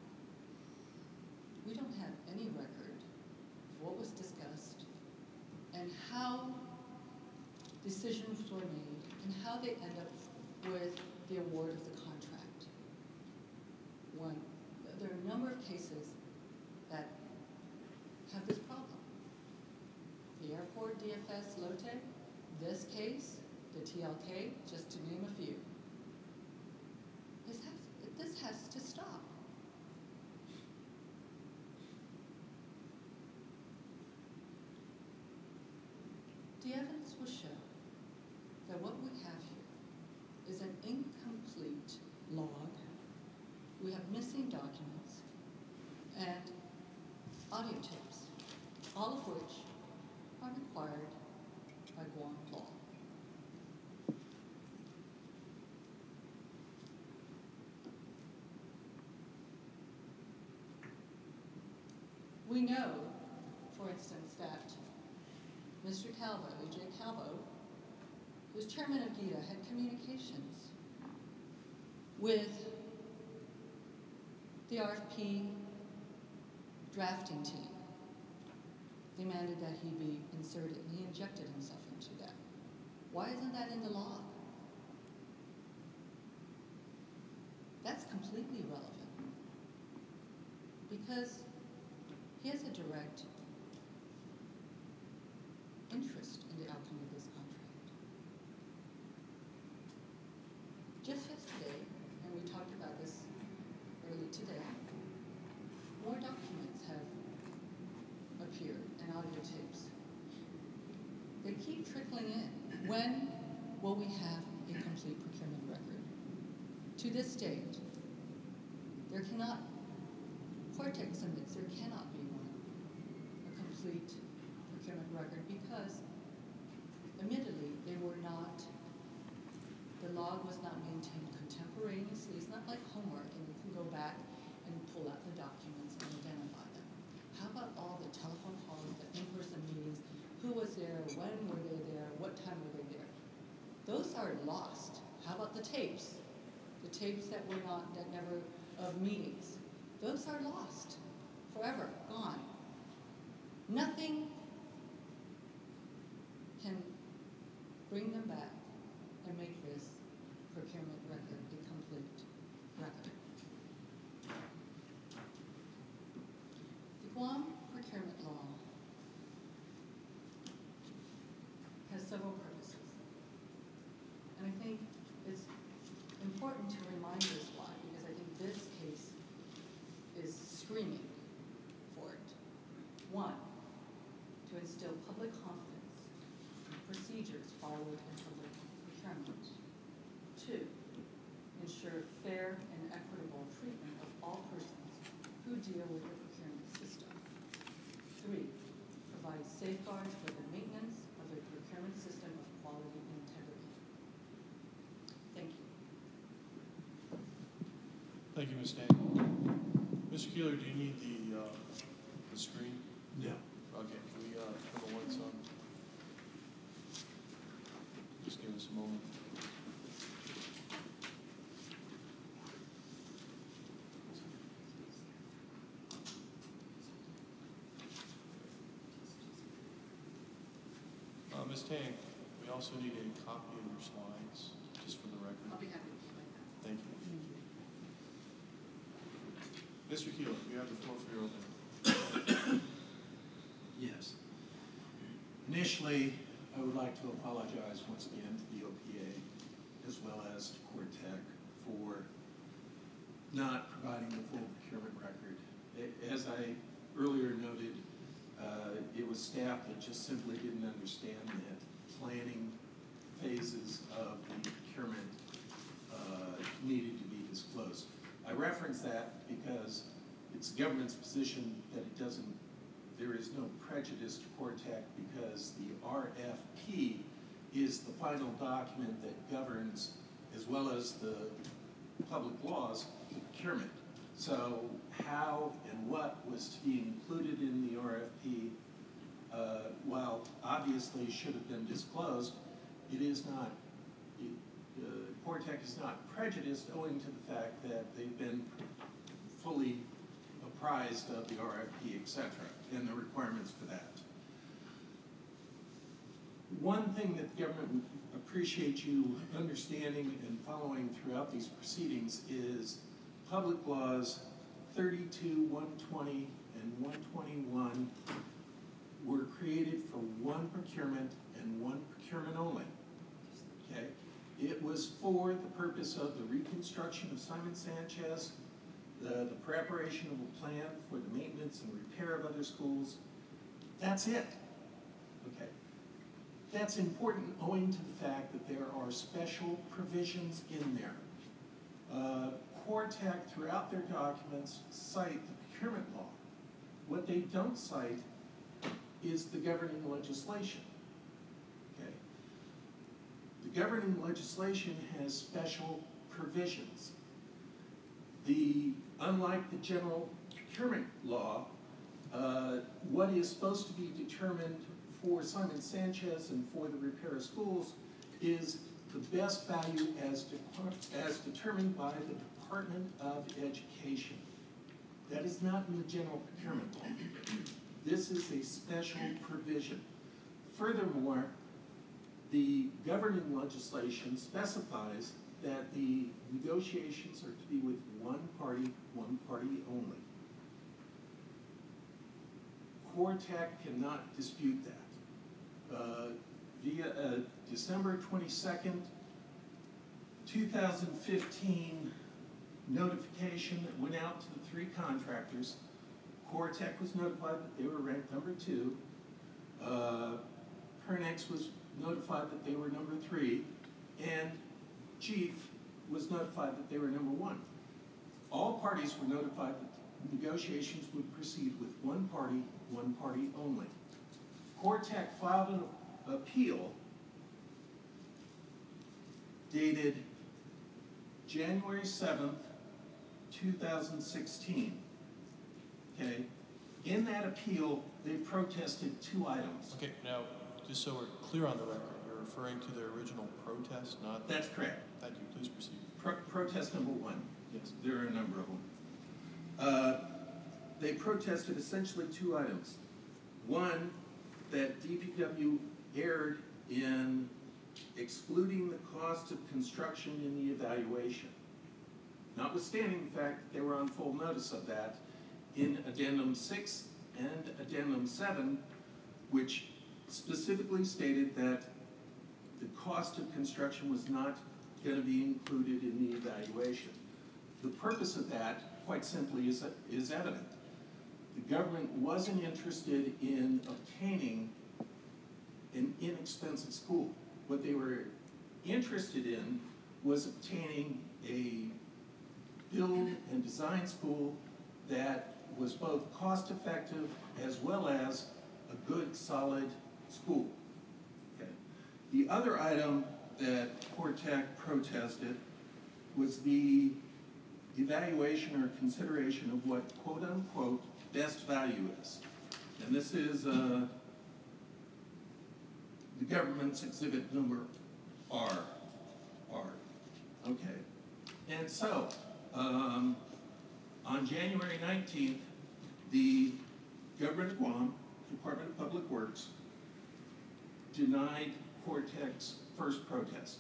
we don't have any record of what was discussed and how decisions were made and how they end up with the award of the contract. There are a number of cases that have this problem. The airport DFS Lotte, this case, the TLK, just to name a few. This has to stop. The evidence will show that what we have here is an incomplete log. We have missing documents and audio tapes, all of which are required by Guam law. We know, for instance, that Mr. Calvo, A.J. Calvo, who's chairman of GITA, had communications with the RFP drafting team. Demanded that he be inserted, and he injected himself into that. Why isn't that in the law? That's completely relevant because he has a direct interest in the outcome of this contract. Just yesterday, and we talked about this early today, more documents have appeared and audio tapes. They keep trickling in. When will we have a complete procurement record? To this date, there cannot, Quartech submits, there cannot be one, a complete procurement record, because admittedly, they were not, the log was not maintained contemporaneously. It's not like homework and you can go back and pull out the documents and identify them. How about all the telephone calls, the in-person meetings, who was there, when were they there, what time were they there? Those are lost. How about the tapes? The tapes that were not, that never, of meetings. Those are lost, forever, gone. Nothing can bring them back and make this procurement record a complete record. The Guam procurement law has several purposes. And I think it's important to remind us why, because I think this case is screaming for it. One, to instill public confidence in procedures followed in public procurement. Two, ensure fair and equitable treatment of all persons who deal with the procurement system. Three, provide safeguards for the maintenance of a procurement system of quality and integrity. Thank you. Thank you, Ms. Dang. Mr. Keeler, do you need the screen? No. Okay, can we turn the lights on? Just give us a moment. Ms. Tang, we also need a copy of your slides, just for the record. I'll be happy to provide that. Thank you. Mr. Keeler, you have the floor for your opening. Yes. Initially, I would like to apologize once again to the OPA as well as to Quartech for not providing the full procurement record. As I earlier noted, it was staff that just simply didn't understand that planning phases of the procurement needed to be disclosed. I reference that because it's the government's position that it doesn't, there is no prejudice to Quartech because the RFP is the final document that governs, as well as the public laws, the procurement. So how and what was to be included in the RFP, while obviously should have been disclosed, it is not, Quartech is not prejudiced owing to the fact that they've been fully apprised of the RFP, et cetera, and the requirements for that. One thing that the government would appreciate you understanding and following throughout these proceedings is public laws 32, 120, and 121 were created for one procurement and one procurement only, okay? It was for the purpose of the reconstruction of Simon Sanchez, the preparation of a plan for the maintenance and repair of other schools. That's it, okay? That's important owing to the fact that there are special provisions in there. Quartech, throughout their documents, cite the procurement law. What they don't cite is the governing legislation, okay? The governing legislation has special provisions. Unlike the general procurement law, what is supposed to be determined for Simon Sanchez and for the repair of schools is the best value as determined by the Department of Education. That is not in the general procurement law. This is a special provision. Furthermore, the governing legislation specifies that the negotiations are to be with one party only. Quartech cannot dispute that. Via December 22nd, 2015 notification that went out to the three contractors, Quartech was notified that they were ranked number 2. Pernex was notified that they were number 3. and Chief was notified that they were number one. All parties were notified that negotiations would proceed with one party only. Quartec filed an appeal dated January 7th, 2016. Okay? In that appeal, they protested 2 items. Okay, now, just so we're clear on the record, you're referring to their original protest, not... That's correct. Thank you, please proceed. Protest number 1. Yes, there are a number of them. They protested essentially 2 items. One, that DPW erred in excluding the cost of construction in the evaluation. Notwithstanding the fact that they were on full notice of that in Addendum 6 and Addendum 7, which specifically stated that the cost of construction was not going to be included in the evaluation. The purpose of that, quite simply, is evident. The government wasn't interested in obtaining an inexpensive school. What they were interested in was obtaining a build and design school that was both cost-effective as well as a good, solid school. Okay. The other item that Quartec protested was the evaluation or consideration of what quote-unquote best value is. And this is the government's exhibit number R. Okay. And so, on January 19th, the government of Guam, Department of Public Works, denied Quartec's first protest.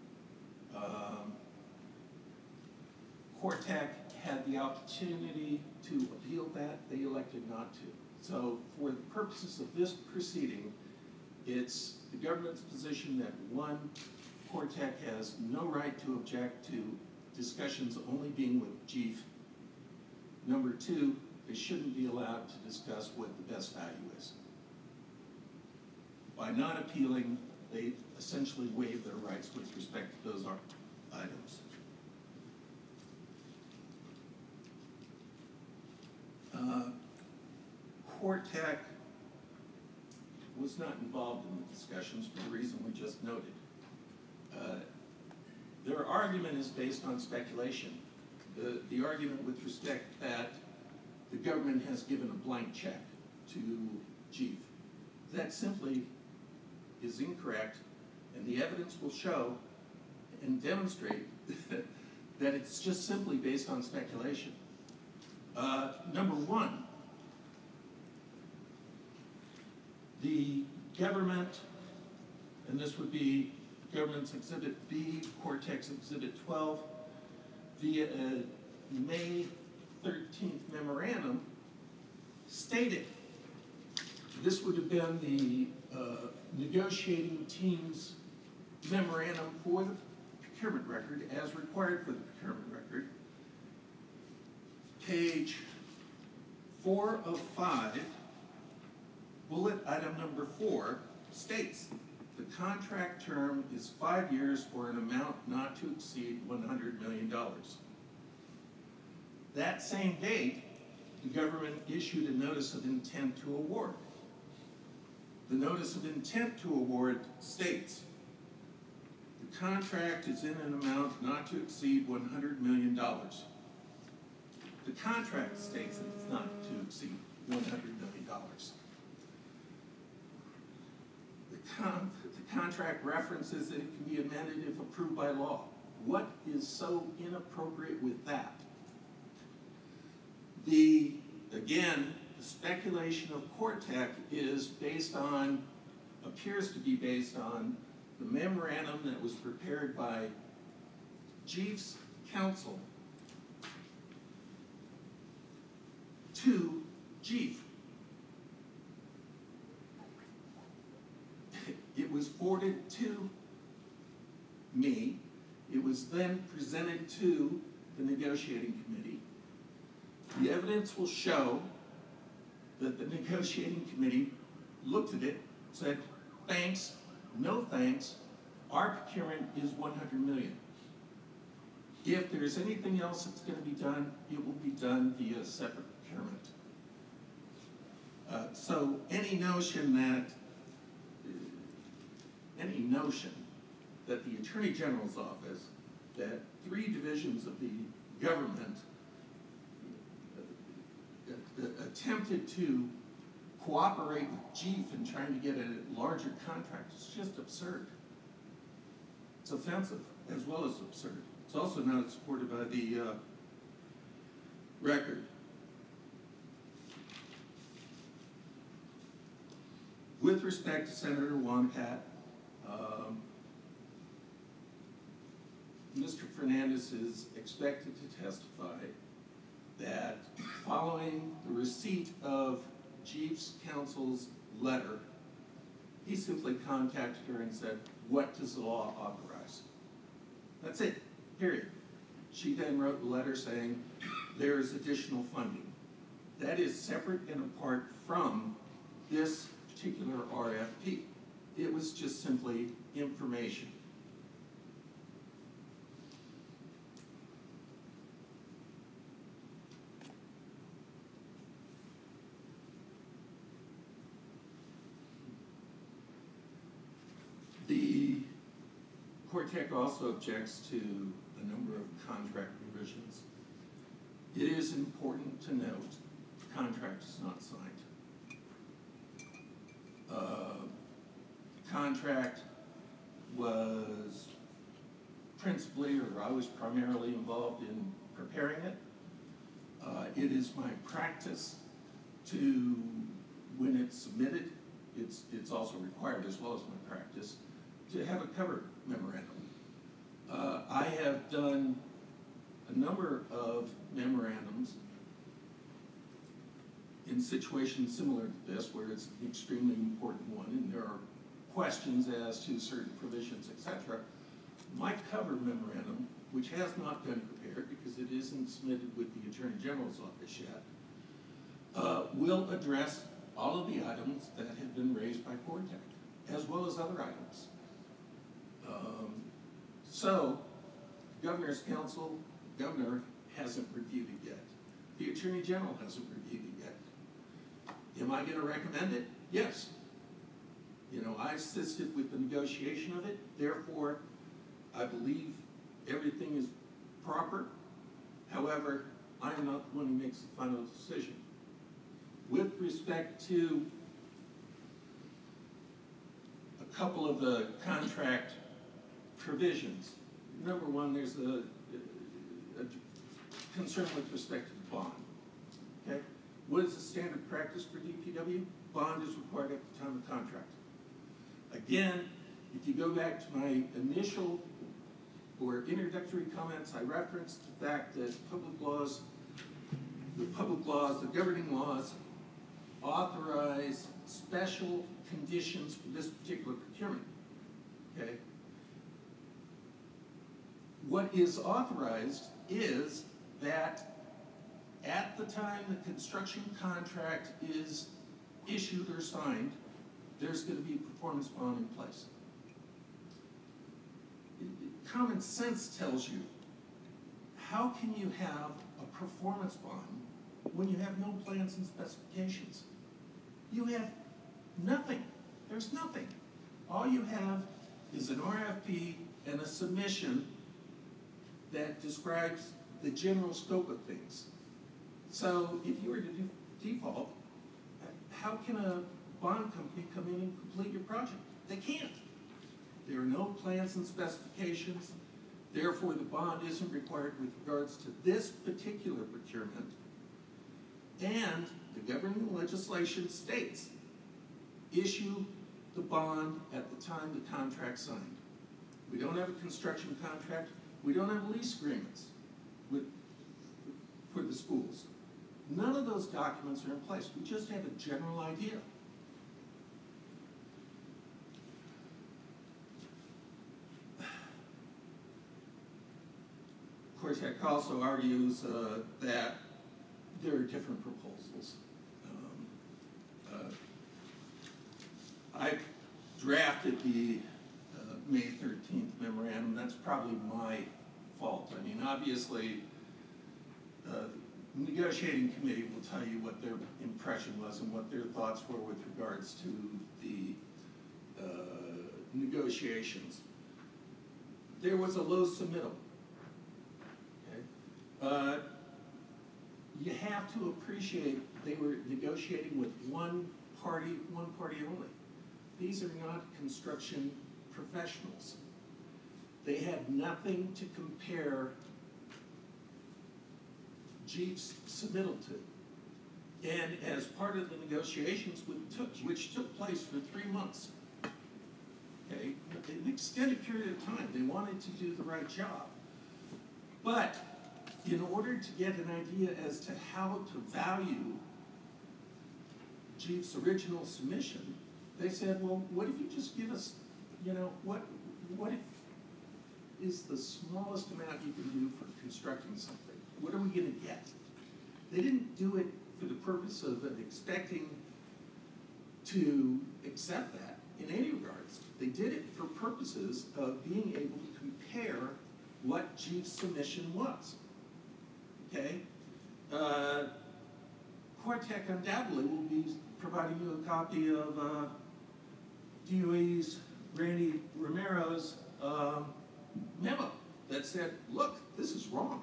Quartec had the opportunity to appeal that. They elected not to. So for the purposes of this proceeding, it's the government's position that 1, Quartec has no right to object to discussions only being with Chief. Number 2, they shouldn't be allowed to discuss what the best value is. By not appealing, they essentially waive their rights with respect to those items. Quartec was not involved in the discussions for the reason we just noted. Their argument is based on speculation. The argument with respect that the government has given a blank check to Chief. That simply is incorrect, and the evidence will show and demonstrate that it's just simply based on speculation. Number 1, the government, and this would be government's Exhibit B, Quartec's Exhibit 12, via a May 13th memorandum, stated this would have been the negotiating team's memorandum for the procurement record as required for the procurement record. Page 4 of 5, bullet item number 4 states the contract term is 5 years for an amount not to exceed $100 million. That same date, the government issued a notice of intent to award. The notice of intent to award states the contract is in an amount not to exceed $100 million. The contract states that it's not to exceed $100 million. The contract references that it can be amended if approved by law. What is so inappropriate with that? Again, the speculation of Quartec is based on, appears to be based on, the memorandum that was prepared by Chief's counsel to Chief. It was forwarded to me. It was then presented to the negotiating committee. The evidence will show that the negotiating committee looked at it, said, thanks, no thanks, Our procurement is 100 million. If there's anything else that's going to be done, it will be done via separate procurement. So any notion that the Attorney General's office, that 3 divisions of the government attempted to cooperate with Chief in trying to get a larger contract is just absurd. It's offensive as well as absurd. It's also not supported by the record. With respect to Senator Wampat, Mr. Fernandez is expected to testify that following the receipt of Chief's counsel's letter, he simply contacted her and said, "What does the law authorize?" That's it, period. She then wrote a letter saying, "There is additional funding." That is separate and apart from this particular RFP. It was just simply information. The Cortec also objects to a number of contract provisions. It is important to note the contract is not signed. The contract was principally, or I was primarily involved in preparing it. It is my practice to, when it's submitted, it's also required as well as my practice, to have a cover memorandum. I have done a number of memorandums in situations similar to this, where it's an extremely important one, and there are questions as to certain provisions, etc. My cover memorandum, which has not been prepared because it isn't submitted with the Attorney General's office yet, will address all of the items that have been raised by Cortec, as well as other items. So, Governor's Council, the Governor hasn't reviewed it yet. The Attorney General hasn't reviewed it yet. Am I going to recommend it? Yes. You know, I assisted with the negotiation of it, therefore, I believe everything is proper. However, I am not the one who makes the final decision. With respect to a couple of the contract provisions, number one, there's a concern with respect to the bond. Okay? What is the standard practice for DPW? Bond is required at the time of contract. Again, if you go back to my initial or introductory comments, I referenced the fact that the governing laws authorize special conditions for this particular procurement. Okay? What is authorized is that at the time the construction contract is issued or signed, there's going to be a performance bond in place. Common sense tells you, how can you have a performance bond when you have no plans and specifications? You have nothing. There's nothing. All you have is an RFP and a submission that describes the general scope of things. So if you were to default, how can a bond company come in and complete your project? They can't. There are no plans and specifications. Therefore, the bond isn't required with regards to this particular procurement. And the governing legislation states, issue the bond at the time the contract's signed. We don't have a construction contract. We don't have lease agreements for the schools. None of those documents are in place. We just have a general idea. Cortec also argues that there are different proposals. I drafted the May 13th memorandum. That's probably my fault. I mean, obviously, the negotiating committee will tell you what their impression was and what their thoughts were with regards to the negotiations. There was a low submittal. Okay? You have to appreciate they were negotiating with one party only. These are not construction professionals. They had nothing to compare Jeep's submittal to. And as part of the negotiations which took place for 3 months, okay, an extended period of time, they wanted to do the right job. But in order to get an idea as to how to value Jeep's original submission, they said, well, what if you just give us, you know, what is the smallest amount you can do for constructing something? What are we going to get? They didn't do it for the purpose of expecting to accept that in any regards. They did it for purposes of being able to compare what Jeep's submission was. Okay? Quartec undoubtedly will be providing you a copy of DOE's Randy Romero's memo that said, look, this is wrong.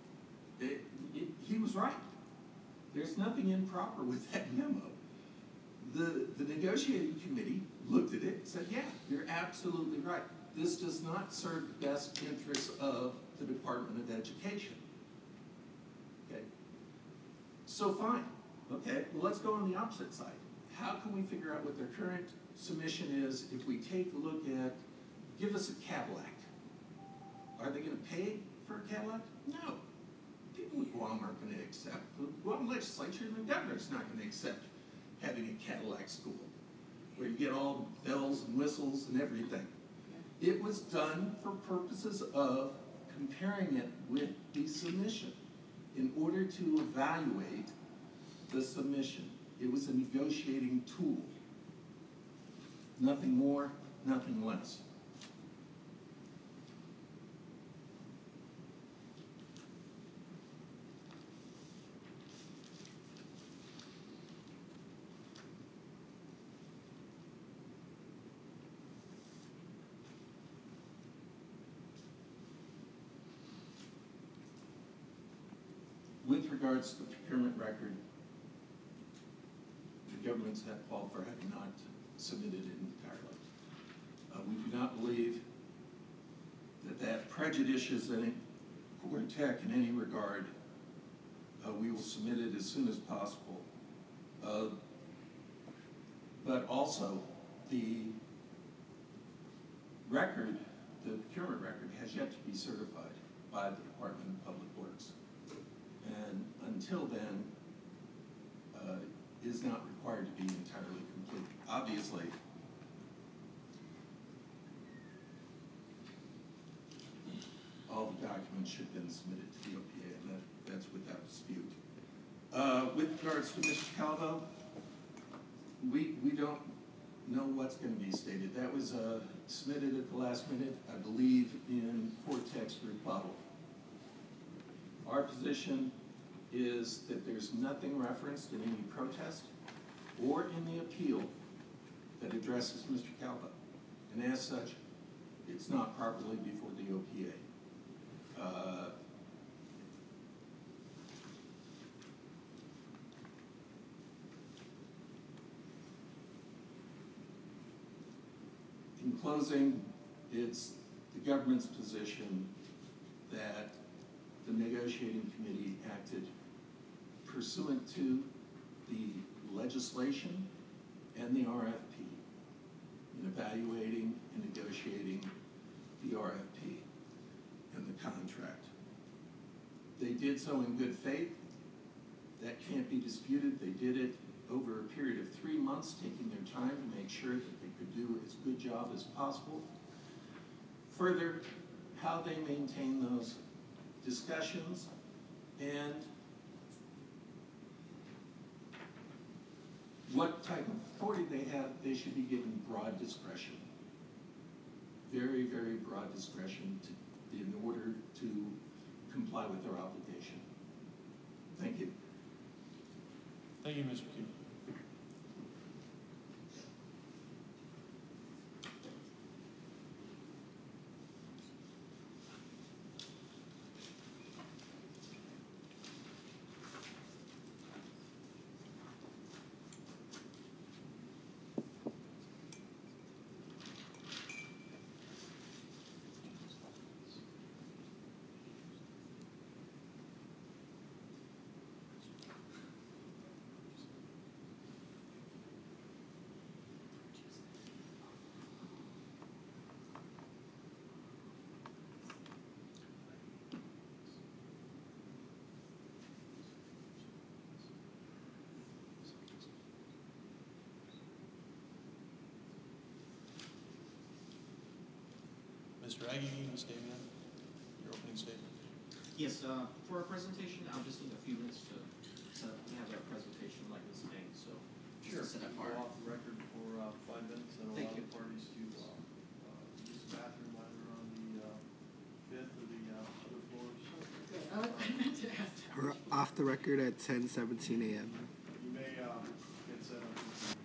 He was right. There's nothing improper with that memo. The negotiating committee looked at it and said, yeah, you're absolutely right. This does not serve the best interests of the Department of Education. Okay? So fine. Okay, well, let's go on the opposite side. How can we figure out what their current submission is if we take a look at, give us a Cadillac. Are they going to pay for a Cadillac? No. People in Guam aren't going to accept. The Guam legislature and the governor's not going to accept having a Cadillac school where you get all bells and whistles and everything. It was done for purposes of comparing it with the submission in order to evaluate the submission. It was a negotiating tool. Nothing more, nothing less. With regards to the procurement record, the government's at fault for having not submitted it entirely. We do not believe that prejudices any Quartec in any regard. We will submit it as soon as possible. But also, the record, the procurement record, has yet to be certified by the Department of Public Works. And until then, is not required to be entirely complete. Obviously, all the documents should have been submitted to the OPA, and that's without dispute. With regards to Mr. Calvo, we don't know what's going to be stated. That was submitted at the last minute, I believe, in Quartec's rebuttal. Our position is that there's nothing referenced in any protest or in the appeal that addresses Mr. Calvo. And as such, it's not properly before the OPA. In closing, it's the government's position that the negotiating committee acted pursuant to the legislation and the RFP in evaluating and negotiating the RFP and the contract. They did so in good faith. That can't be disputed. They did it over a period of 3 months, taking their time to make sure that they could do as good a job as possible. Further, how they maintain those discussions and what type of authority they have, they should be given broad discretion. very, very broad discretion in order to comply with their obligation. Thank you. Thank you, Mr. Q. Mr. Aggie, Ms. Damian, your opening statement. Yes, for our presentation, I'll just need a few minutes to set up. We have a presentation like this thing, so just to set up Go our. off the record for 5 minutes and Thank allow you. the parties to use the bathroom either on the 5th or the other floors. We're off the record at 10:17 a.m. You may get set up.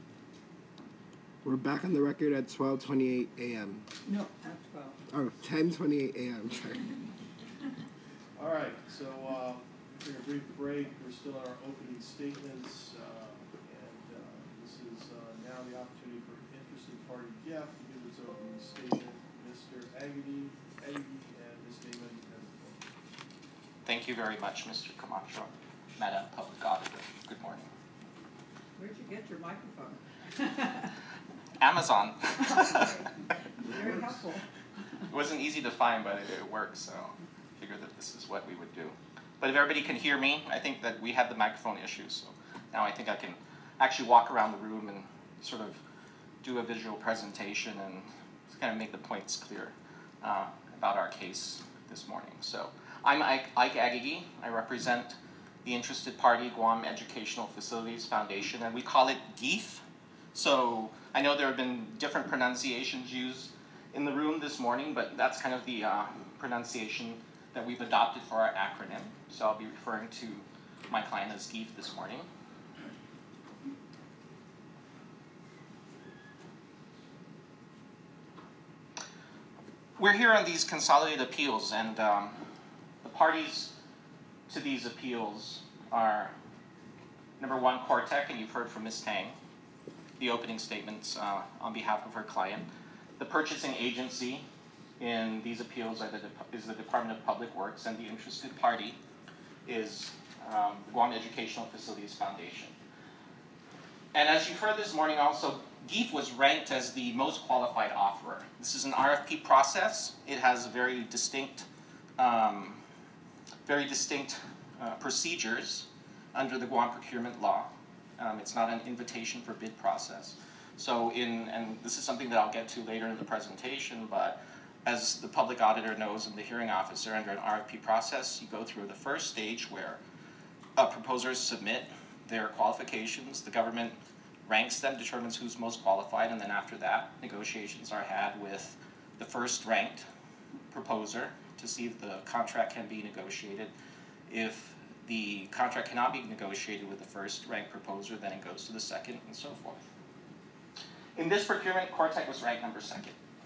We're back on the record at 12:28 a.m. No, not 12. Oh, 10:28 a.m. Sorry. All right, so take a brief break. We're still in our opening statements, and this is now the opportunity for interested party Jeff to give his opening statement. Mr. Aggie, and Ms. Damon has the floor. Thank you very much, Mr. Camacho. Madam Public Auditor, good morning. Where'd you get your microphone? Amazon. Very helpful. It wasn't easy to find, but it worked, so I figured that this is what we would do. But if everybody can hear me, I think that we had the microphone issues, so now I think I can actually walk around the room and sort of do a visual presentation and kind of make the points clear about our case this morning. So I'm Ike Agagi. I represent the interested party, Guam Educational Facilities Foundation, and we call it GEEF. So I know there have been different pronunciations used in the room this morning, but that's kind of the pronunciation that we've adopted for our acronym. So I'll be referring to my client as GEEF this morning. We're here on these consolidated appeals, and the parties to these appeals are, number one, Cortec, and you've heard from Ms. Tang, the opening statements on behalf of her client. The purchasing agency in these appeals is the Department of Public Works, and the interested party is the Guam Educational Facilities Foundation. And as you've heard this morning also, GEEF was ranked as the most qualified offerer. This is an RFP process. It has very distinct procedures under the Guam procurement law. It's not an invitation for bid process. So and this is something that I'll get to later in the presentation, but as the public auditor knows and the hearing officer, under an RFP process, you go through the first stage where proposers submit their qualifications, the government ranks them, determines who's most qualified, and then after that, negotiations are had with the first ranked proposer to see if the contract can be negotiated. If the contract cannot be negotiated with the first ranked proposer, then it goes to the second, and so forth. In this procurement, Cortec was ranked number 2nd.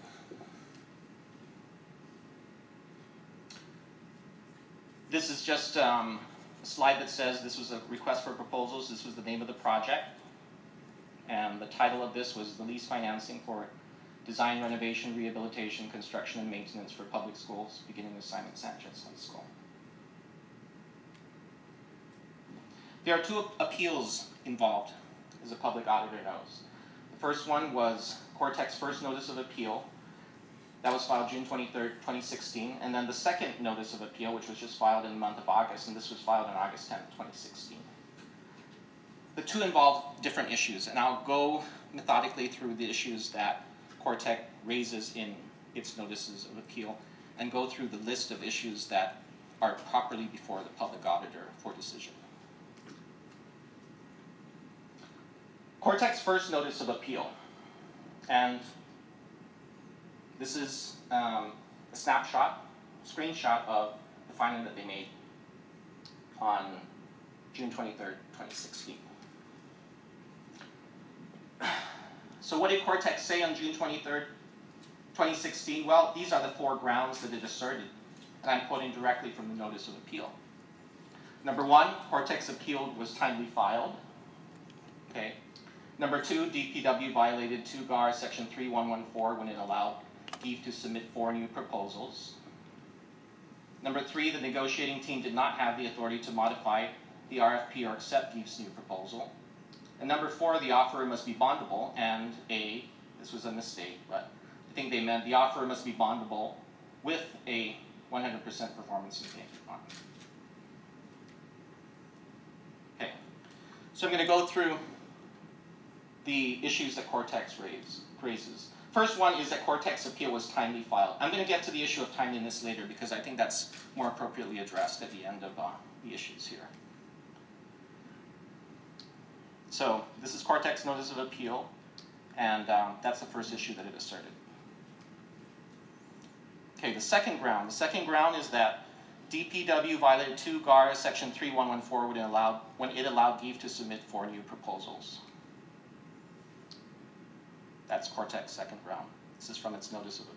This is just a slide that says this was a request for proposals. This was the name of the project. And the title of this was the lease financing for design, renovation, rehabilitation, construction, and maintenance for public schools, beginning with Simon Sanchez High School. There are 2 appeals involved, as a public auditor knows. The first one was Cortec's first notice of appeal. That was filed June 23rd, 2016. And then the second notice of appeal, which was just filed in the month of August, and this was filed on August 10th, 2016. The 2 involve different issues, and I'll go methodically through the issues that Cortec raises in its notices of appeal, and go through the list of issues that are properly before the public auditor for decision. Cortec's first notice of appeal, and This is a snapshot, screenshot of the finding that they made on June 23rd, 2016. So what did Cortex say on June 23rd, 2016? Well, these are the 4 grounds that it asserted, and I'm quoting directly from the notice of appeal. Number 1, Cortex appealed was timely filed. Okay. Number 2, DPW violated 2 GAR section 3114 when it allowed GIF to submit 4 new proposals. Number 3, the negotiating team did not have the authority to modify the RFP or accept GIF's new proposal. And number 4, the offeror must be bondable, and this was a mistake, but I think they meant the offeror must be bondable with a 100% performance incentive bond. Okay, so I'm going to go through the issues that Cortex raises. First one is that Cortex appeal was timely filed. I'm going to get to the issue of timeliness later because I think that's more appropriately addressed at the end of the issues here. So this is Cortex notice of appeal, and that's the first issue that it asserted. Okay, the second ground is that DPW violated 2 GAR section 3114 when it allowed GIF to submit 4 new proposals. That's Cortex second ground. This is from its notice of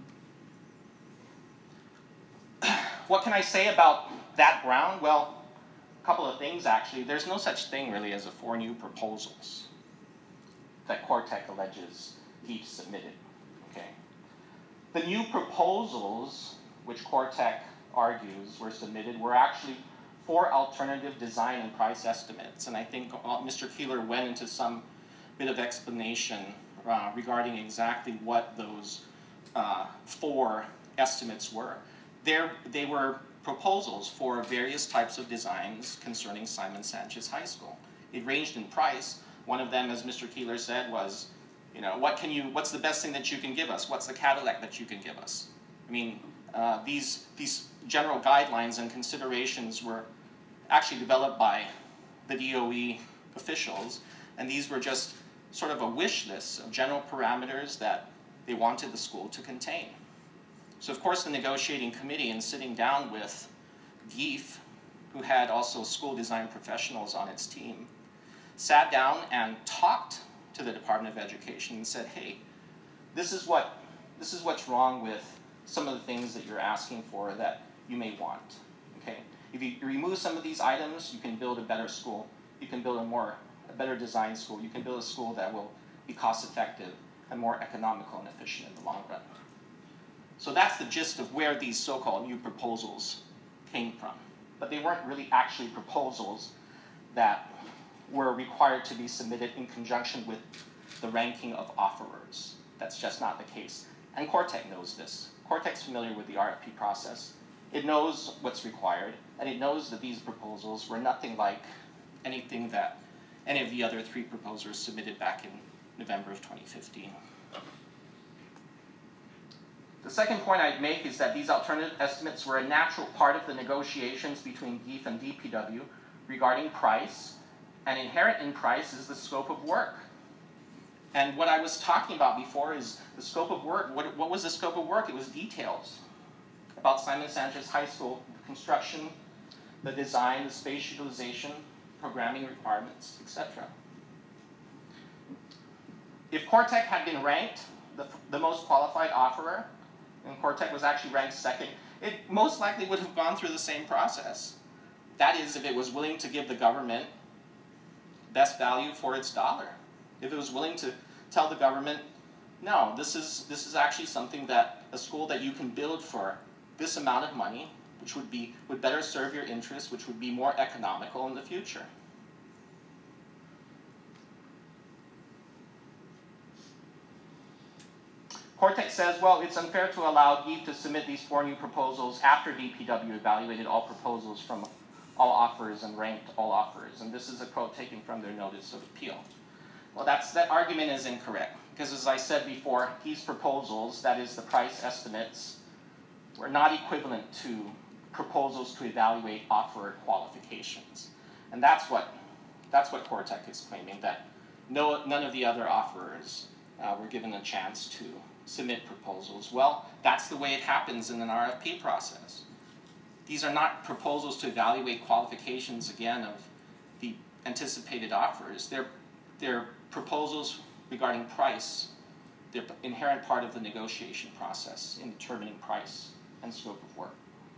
appeal. What can I say about that ground? Well, a couple of things actually. There's no such thing really as a 4 new proposals that Cortex alleges GIF submitted. Okay. The new proposals, which Cortex argues were submitted, were actually 4 alternative design and price estimates. And I think Mr. Keeler went into some bit of explanation regarding exactly what those 4 estimates were. They were proposals for various types of designs concerning Simon Sanchez High School. It ranged in price. One of them, as Mr. Keeler said, was, what's the best thing that you can give us? What's the Cadillac that you can give us? I mean, these general guidelines and considerations were actually developed by the DOE officials, and these were just sort of a wish list of general parameters that they wanted the school to contain. So of course the negotiating committee, in sitting down with GIF, who had also school design professionals on its team, sat down and talked to the Department of Education and said, hey, this is what's wrong with some of the things that you're asking for that you may want. Okay? If you remove some of these items, you can build a better school. You can build a better design school. You can build a school that will be cost effective and more economical and efficient in the long run. So that's the gist of where these so-called new proposals came from. But they weren't really actually proposals that were required to be submitted in conjunction with the ranking of offerers. That's just not the case. And Cortex knows this. Cortex is familiar with the RFP process. It knows what's required, and it knows that these proposals were nothing like anything that any of the other 3 proposers submitted back in November of 2015. The second point I'd make is that these alternative estimates were a natural part of the negotiations between GIF and DPW regarding price, and inherent in price is the scope of work. And what I was talking about before is the scope of work. What was the scope of work? It was details about Simon Sanchez High School, the construction, the design, the space utilization, programming requirements, etc. If Cortex had been ranked the most qualified offerer, and Cortex was actually ranked second, it most likely would have gone through the same process. That is, if it was willing to give the government best value for its dollar. If it was willing to tell the government, no, this is actually something that a school that you can build for this amount of money, which would better serve your interests, which would be more economical in the future. Cortex says, well, it's unfair to allow GIF to submit these 4 new proposals after DPW evaluated all proposals from all offers and ranked all offers. And this is a quote taken from their notice of appeal. Well, that argument is incorrect, because as I said before, these proposals, that is the price estimates, were not equivalent to proposals to evaluate offeror qualifications. And that's what Cortex is claiming, that none of the other offerers were given a chance to submit proposals. Well, that's the way it happens in an RFP process. These are not proposals to evaluate qualifications, again, of the anticipated offers. They're proposals regarding price. They're an inherent part of the negotiation process in determining price and scope of work.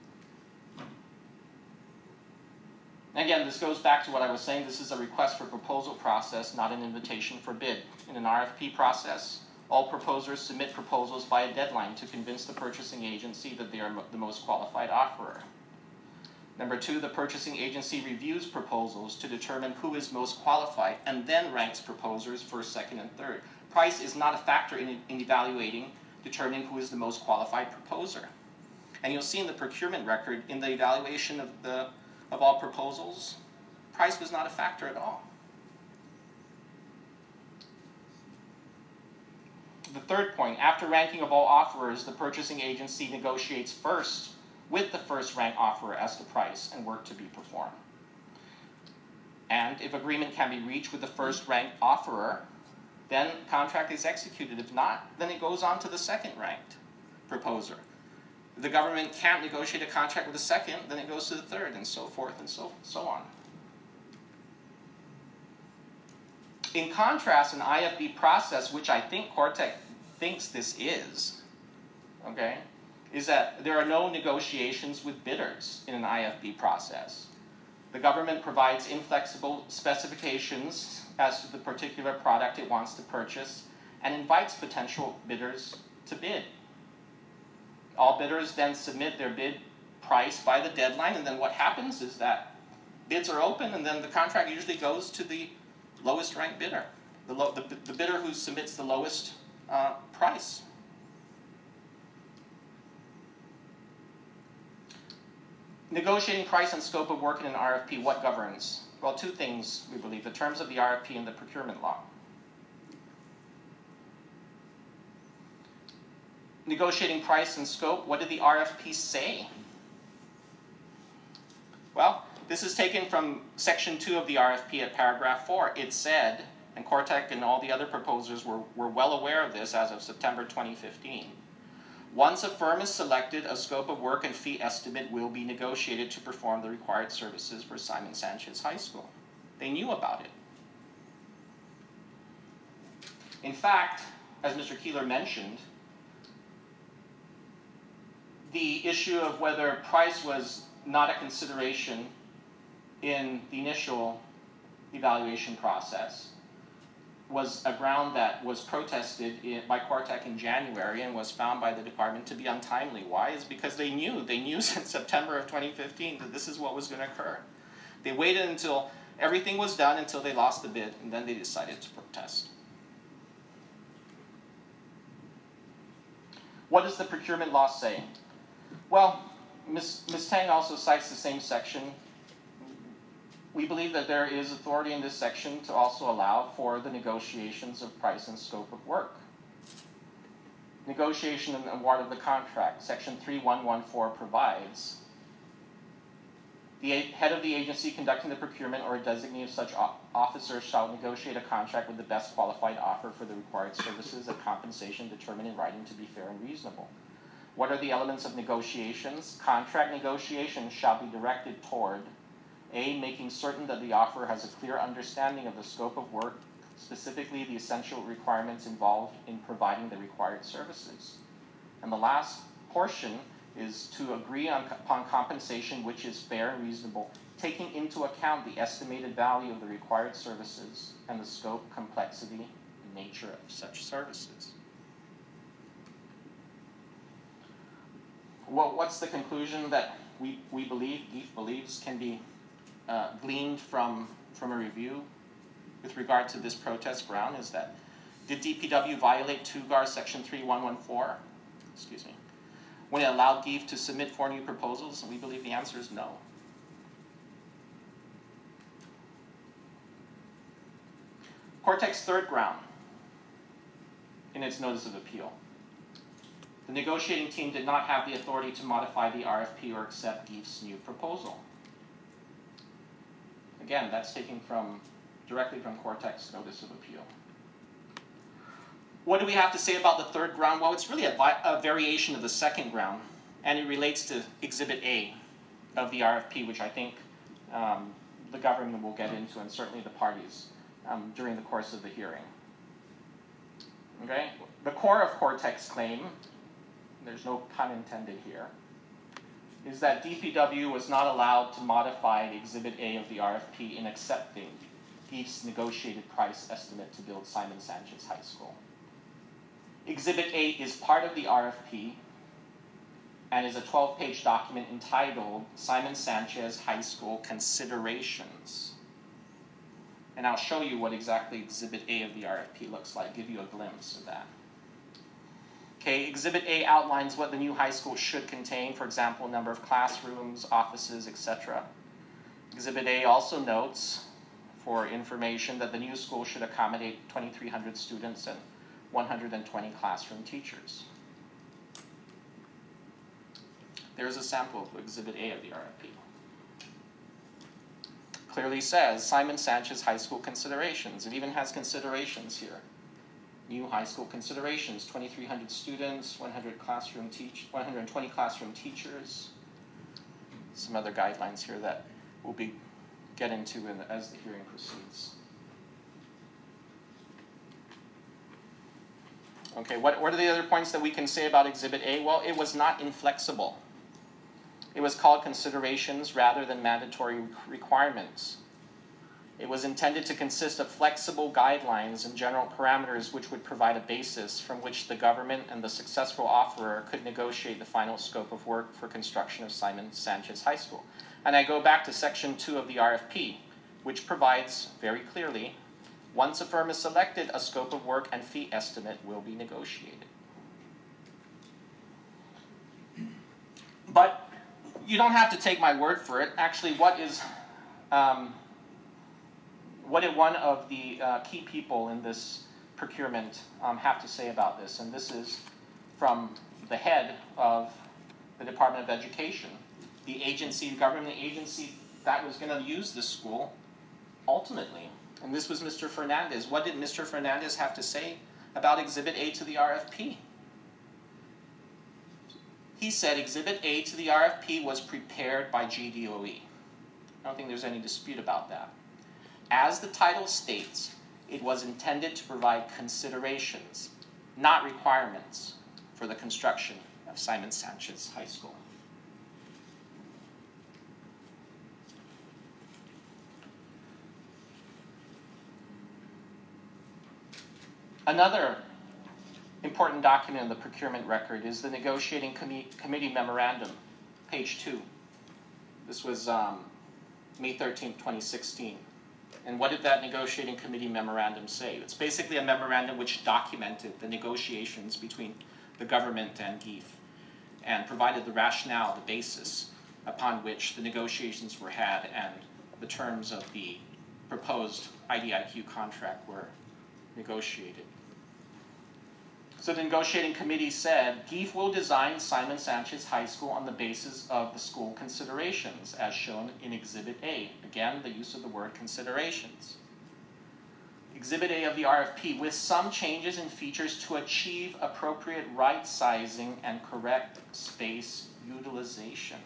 Again, this goes back to what I was saying. This is a request for proposal process, not an invitation for bid. In an RFP process, all proposers submit proposals by a deadline to convince the purchasing agency that they are the most qualified offerer. Number two, the purchasing agency reviews proposals to determine who is most qualified and then ranks proposers first, second, and third. Price is not a factor in evaluating, determining who is the most qualified proposer. And you'll see in the procurement record, in the evaluation of all proposals, price was not a factor at all. The third point, after ranking of all offerers, the purchasing agency negotiates first with the first rank offerer as to price and work to be performed. And if agreement can be reached with the first ranked offerer, then contract is executed. If not, then it goes on to the second ranked proposer. If the government can't negotiate a contract with the second, then it goes to the third, and so forth and so on. In contrast, an IFB process, which I think Cortec thinks this is, okay, is that there are no negotiations with bidders in an IFB process. The government provides inflexible specifications as to the particular product it wants to purchase and invites potential bidders to bid. All bidders then submit their bid price by the deadline, and then what happens is that bids are open, and then the contract usually goes to the lowest ranked bidder, the bidder who submits the lowest price. Negotiating price and scope of work in an RFP, what governs? Well, two things, we believe: the terms of the RFP and the procurement law. Negotiating price and scope, what did the RFP say? Well, this is taken from Section 2 of the RFP at paragraph 4. It said, and Cortec and all the other proposers were well aware of this as of September 2015, once a firm is selected, a scope of work and fee estimate will be negotiated to perform the required services for Simon Sanchez High School. They knew about it. In fact, as Mr. Keeler mentioned, the issue of whether price was not a consideration in the initial evaluation process was a ground that was protested by Cortec in January and was found by the department to be untimely. Why? Is because they knew since September of 2015 that this is what was going to occur. They waited until everything was done, until they lost the bid, and then they decided to protest. What does the procurement law say? Well, Ms. Tang also cites the same section. We believe that there is authority in this section to also allow for the negotiations of price and scope of work. Negotiation and award of the contract, Section 3114 provides, the head of the agency conducting the procurement or a designee of such officer shall negotiate a contract with the best qualified offer for the required services at compensation determined in writing to be fair and reasonable. What are the elements of negotiations? Contract negotiations shall be directed toward A, making certain that the offerer has a clear understanding of the scope of work, specifically the essential requirements involved in providing the required services. And the last portion is to agree upon compensation which is fair and reasonable, taking into account the estimated value of the required services and the scope, complexity, and nature of such services. Well, what's the conclusion that we believe, GIF believes, can be gleaned from a review with regard to this protest ground is that, did DPW violate TUGAR Section 3114? Excuse me. When it allowed GIF to submit 4 new proposals? And we believe the answer is no. Cortec's third ground in its notice of appeal. The negotiating team did not have the authority to modify the RFP or accept GIF's new proposal. Again, that's taken directly from Cortec's notice of appeal. What do we have to say about the third ground? Well, it's really a variation of the second ground, and it relates to Exhibit A of the RFP, which I think the government will get into, and certainly the parties, during the course of the hearing. Okay? The core of Cortex's claim, there's no pun intended here, is that DPW was not allowed to modify Exhibit A of the RFP in accepting GIEF's negotiated price estimate to build Simon Sanchez High School. Exhibit A is part of the RFP and is a 12-page document entitled Simon Sanchez High School Considerations. And I'll show you what exactly Exhibit A of the RFP looks like, give you a glimpse of that. Okay, Exhibit A outlines what the new high school should contain, for example, number of classrooms, offices, etc. Exhibit A also notes for information that the new school should accommodate 2,300 students and 120 classroom teachers. There's a sample of Exhibit A of the RFP. Clearly says Simon Sanchez High School considerations. It even has considerations here. New high school considerations, 2,300 students, 120 classroom teachers. Some other guidelines here that we'll get into as the hearing proceeds. Okay, what are the other points that we can say about Exhibit A? Well, it was not inflexible. It was called considerations rather than mandatory requirements. It was intended to consist of flexible guidelines and general parameters which would provide a basis from which the government and the successful offerer could negotiate the final scope of work for construction of Simon Sanchez High School. And I go back to Section 2 of the RFP, which provides very clearly, once a firm is selected, a scope of work and fee estimate will be negotiated. But you don't have to take my word for it. Actually, what did one of the key people in this procurement have to say about this? And this is from the head of the Department of Education, the agency, the government agency that was going to use this school ultimately. And this was Mr. Fernandez. What did Mr. Fernandez have to say about Exhibit A to the RFP? He said Exhibit A to the RFP was prepared by GDOE. I don't think there's any dispute about that. As the title states, it was intended to provide considerations, not requirements, for the construction of Simon Sanchez High School. Another important document in the procurement record is the negotiating committee memorandum, page 2. This was May 13, 2016. And what did that negotiating committee memorandum say? It's basically a memorandum which documented the negotiations between the government and GIEF and provided the rationale, the basis upon which the negotiations were had and the terms of the proposed IDIQ contract were negotiated. So the negotiating committee said, GIEF will design Simon Sanchez High School on the basis of the school considerations, as shown in Exhibit A. Again, the use of the word considerations. Exhibit A of the RFP, with some changes in features to achieve appropriate right sizing and correct space utilization.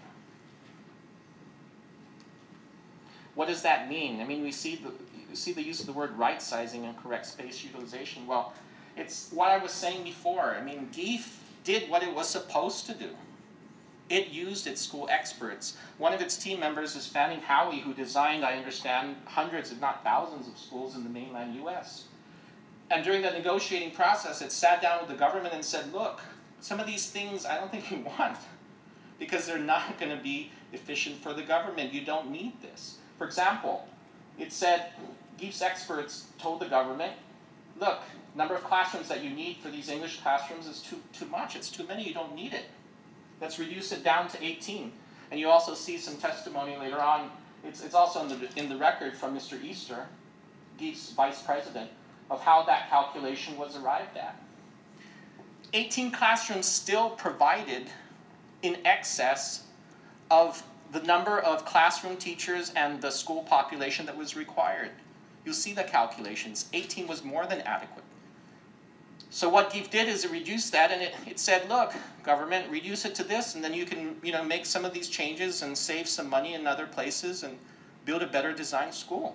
What does that mean? I mean, we see the use of the word right sizing and correct space utilization. Well, it's what I was saying before. I mean, GIEF did what it was supposed to do. It used its school experts. One of its team members is Fanning Howie, who designed, I understand, hundreds, if not thousands of schools in the mainland US. And during the negotiating process, it sat down with the government and said, look, some of these things I don't think you want because they're not going to be efficient for the government. You don't need this. For example, it said, GIEF's experts told the government, look, number of classrooms that you need for these English classrooms is too much. It's too many. You don't need it. Let's reduce it down to 18. And you also see some testimony later on. It's also in the record from Mr. Easter, GIEF's vice president, of how that calculation was arrived at. 18 classrooms still provided in excess of the number of classroom teachers and the school population that was required. You'll see the calculations. 18 was more than adequate. So what GIF did is it reduced that, and it said, look, government, reduce it to this, and then you can make some of these changes and save some money in other places and build a better designed school.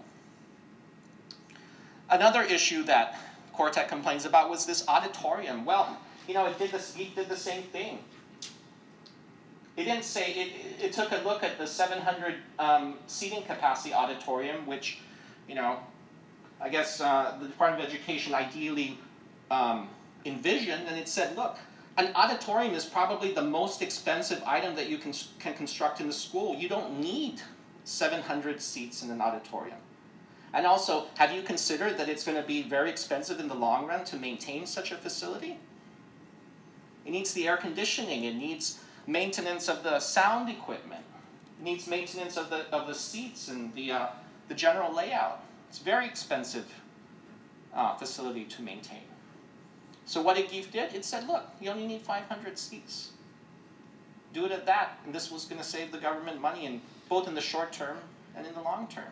Another issue that Quartech complains about was this auditorium. Well, GIF did the same thing. It didn't say, it took a look at the 700 seating capacity auditorium, which, I guess the Department of Education ideally envisioned, and it said, look, an auditorium is probably the most expensive item that you can construct in the school. You don't need 700 seats in an auditorium. And also, have you considered that it's going to be very expensive in the long run to maintain such a facility? It needs the air conditioning. It needs maintenance of the sound equipment. It needs maintenance of the seats and the general layout. It's a very expensive facility to maintain. So what did GIF did? It said, look, you only need 500 seats. Do it at that, and this was going to save the government money, both in the short term and in the long term.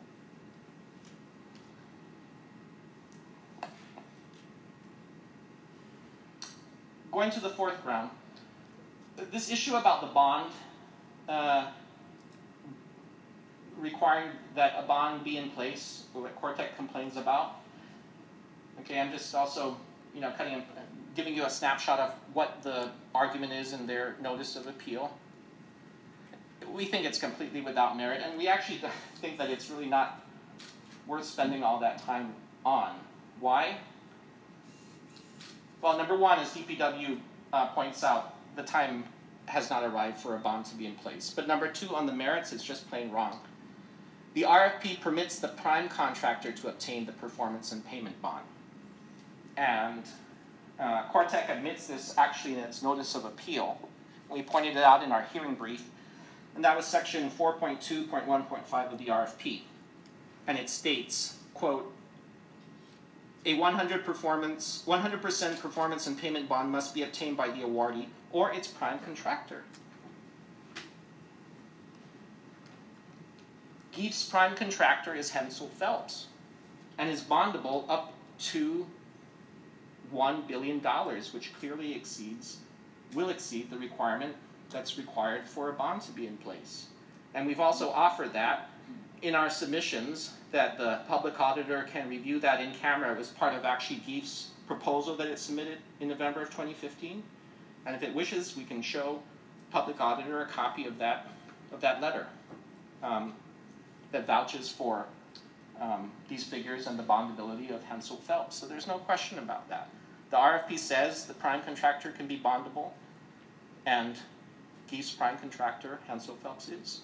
Going to the fourth ground, this issue about the bond, requiring that a bond be in place, what Quartech complains about. Okay, I'm just also, giving you a snapshot of what the argument is in their notice of appeal. We think it's completely without merit, and we actually think that it's really not worth spending all that time on. Why? Well, number one, as DPW points out, the time has not arrived for a bond to be in place. But number two, on the merits, it's just plain wrong. The RFP permits the prime contractor to obtain the performance and payment bond. And Quartech admits this actually in its notice of appeal. We pointed it out in our hearing brief, and that was section 4.2.1.5 of the RFP. And it states, quote, a 100% performance and payment bond must be obtained by the awardee or its prime contractor. GIF's prime contractor is Hensel Phelps and is bondable up to $1 billion, which clearly will exceed the requirement that's required for a bond to be in place. And we've also offered that in our submissions, that the public auditor can review that in camera. It was part of actually GIF's proposal that it submitted in November of 2015. And if it wishes, we can show public auditor a copy of that letter that vouches for these figures and the bondability of Hensel Phelps. So there's no question about that. The RFP says the prime contractor can be bondable, and GIF's prime contractor, Hensel Phelps, is.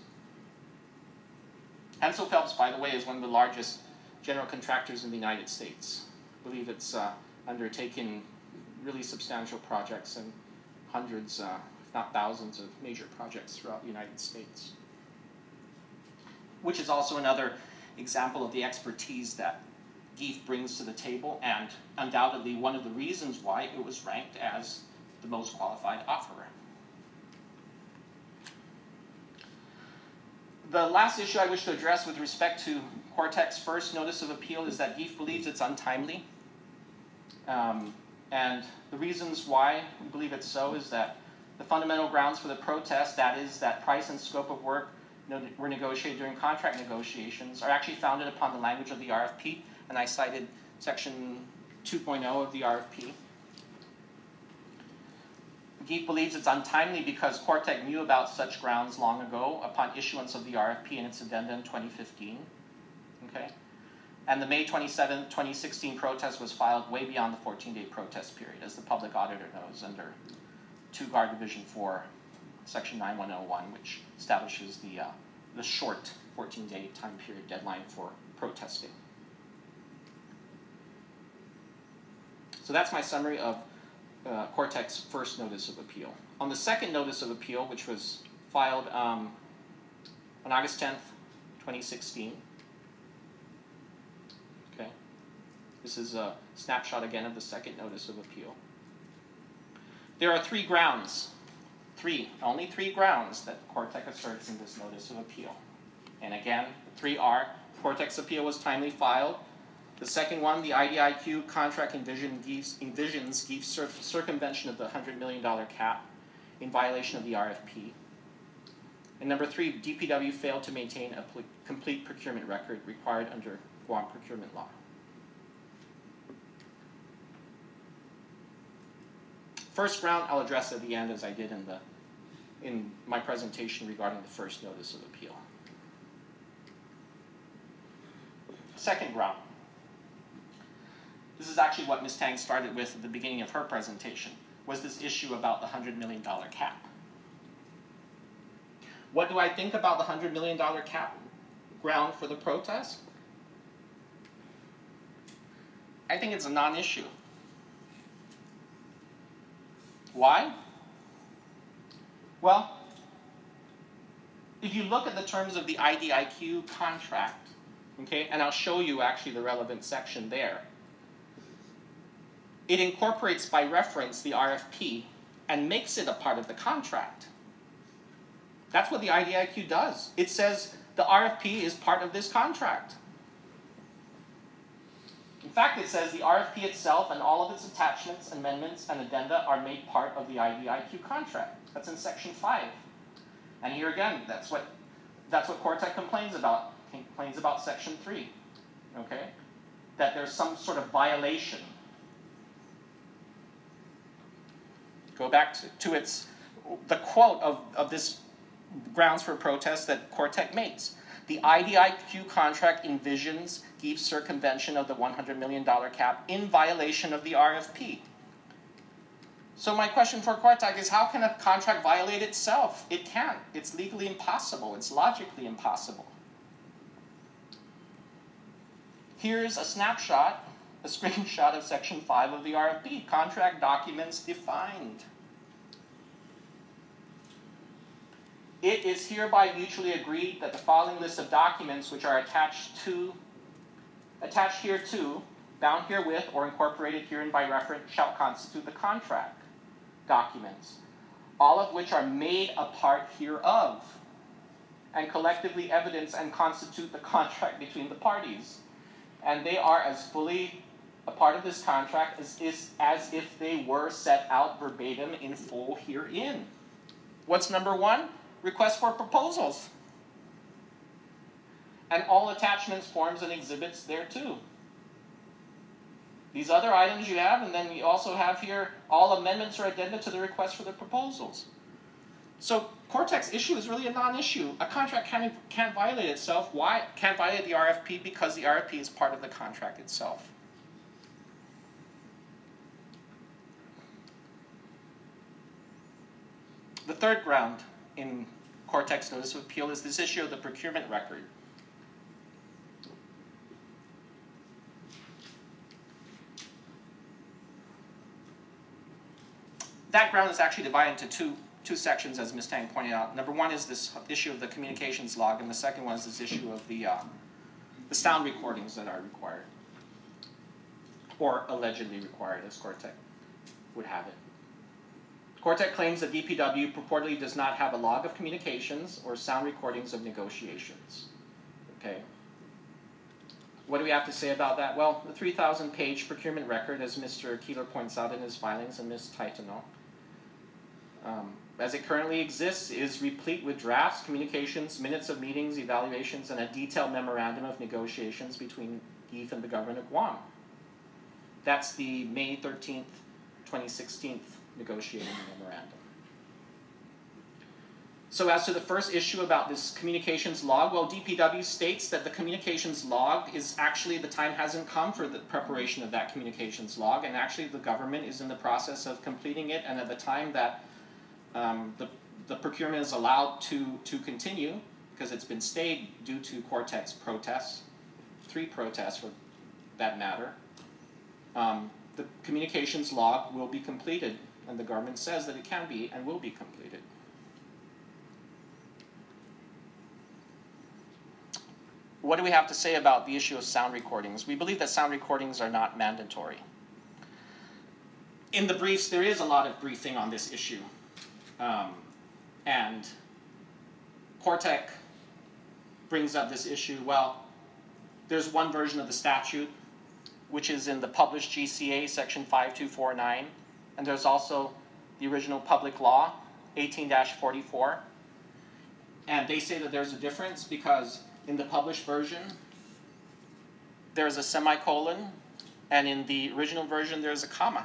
Hensel Phelps, by the way, is one of the largest general contractors in the United States. I believe it's undertaken really substantial projects and hundreds, if not thousands, of major projects throughout the United States. Which is also another example of the expertise that GIF brings to the table, and undoubtedly one of the reasons why it was ranked as the most qualified offerer. The last issue I wish to address with respect to Quartech's first notice of appeal is that GIF believes it's untimely. And the reasons why we believe it's so is that the fundamental grounds for the protest, that is that price and scope of work were negotiated during contract negotiations, are actually founded upon the language of the RFP, and I cited section 2.0 of the RFP. GIF believes it's untimely because Quartech knew about such grounds long ago upon issuance of the RFP and its addenda in 2015. Okay? And the May 27, 2016 protest was filed way beyond the 14-day protest period, as the public auditor knows, under 2 Guard Division 4, section 9101, which establishes the short 14-day time period deadline for protesting. So that's my summary of Quartech's first notice of appeal. On the second notice of appeal, which was filed on August 10th, 2016, okay, this is a snapshot again of the second notice of appeal. There are 3 grounds, only 3 grounds that Quartech asserts in this notice of appeal. And again, the 3 are: Quartech's appeal was timely filed, The second one, the IDIQ contract envisions circumvention of the $100 million cap in violation of the RFP. And number 3, DPW failed to maintain a complete procurement record required under Guam procurement law. First ground I'll address at the end, as I did in my presentation regarding the first notice of appeal. Second ground. This is actually what Ms. Tang started with at the beginning of her presentation, was this issue about the $100 million cap. What do I think about the $100 million cap ground for the protest? I think it's a non-issue. Why? Well, if you look at the terms of the IDIQ contract, okay, and I'll show you actually the relevant section there, it incorporates by reference the RFP and makes it a part of the contract. That's what the IDIQ does. It says the RFP is part of this contract. In fact, it says the RFP itself and all of its attachments, amendments, and addenda are made part of the IDIQ contract. That's in section 5. And here again, that's what Cortec complains about. It complains about section 3. Okay? That there's some sort of violation. Go back to the quote of this grounds for protest that Cortec makes. The IDIQ contract envisions Gief's circumvention of the $100 million cap in violation of the RFP. So my question for Cortec is, how can a contract violate itself? It can't. It's legally impossible. It's logically impossible. Here's a snapshot, a screenshot of section 5 of the RFP. Contract documents defined. It is hereby mutually agreed that the following list of documents which are attached hereto, bound herewith, or incorporated herein by reference shall constitute the contract documents, all of which are made a part hereof, and collectively evidence and constitute the contract between the parties. And they are as fully a part of this contract as if they were set out verbatim in full herein. What's number 1? Request for proposals. And all attachments, forms, and exhibits there too. These other items you have, and then we also have here all amendments or addenda to the request for the proposals. So Cortec's issue is really a non-issue. A contract can't violate itself. Why? Can't violate the RFP because the RFP is part of the contract itself. The third ground in Cortec's notice of appeal is this issue of the procurement record. That ground is actually divided into two sections, as Ms. Tang pointed out. Number 1 is this issue of the communications log, and the second one is this issue of the sound recordings that are required, or allegedly required, as Cortec would have it. Cortec claims that DPW purportedly does not have a log of communications or sound recordings of negotiations. Okay. What do we have to say about that? Well, the 3,000-page procurement record, as Mr. Keeler points out in his filings, and Ms. Taitano, as it currently exists, is replete with drafts, communications, minutes of meetings, evaluations, and a detailed memorandum of negotiations between Gief and the government of Guam. That's the May 13th, 2016 negotiating memorandum. So as to the first issue about this communications log, well, DPW states that the communications log is actually, the time hasn't come for the preparation of that communications log, and actually the government is in the process of completing it, and at the time that the procurement is allowed to continue, because it's been stayed due to Cortec's protests, 3 protests for that matter, the communications log will be completed, and the government says that it can be and will be completed. What do we have to say about the issue of sound recordings? We believe that sound recordings are not mandatory. In the briefs, there is a lot of briefing on this issue. And Cortec brings up this issue. Well, there's one version of the statute which is in the published GCA, section 5249. And there's also the original public law, 18-44. And they say that there's a difference because in the published version, there's a semicolon, and in the original version, there's a comma.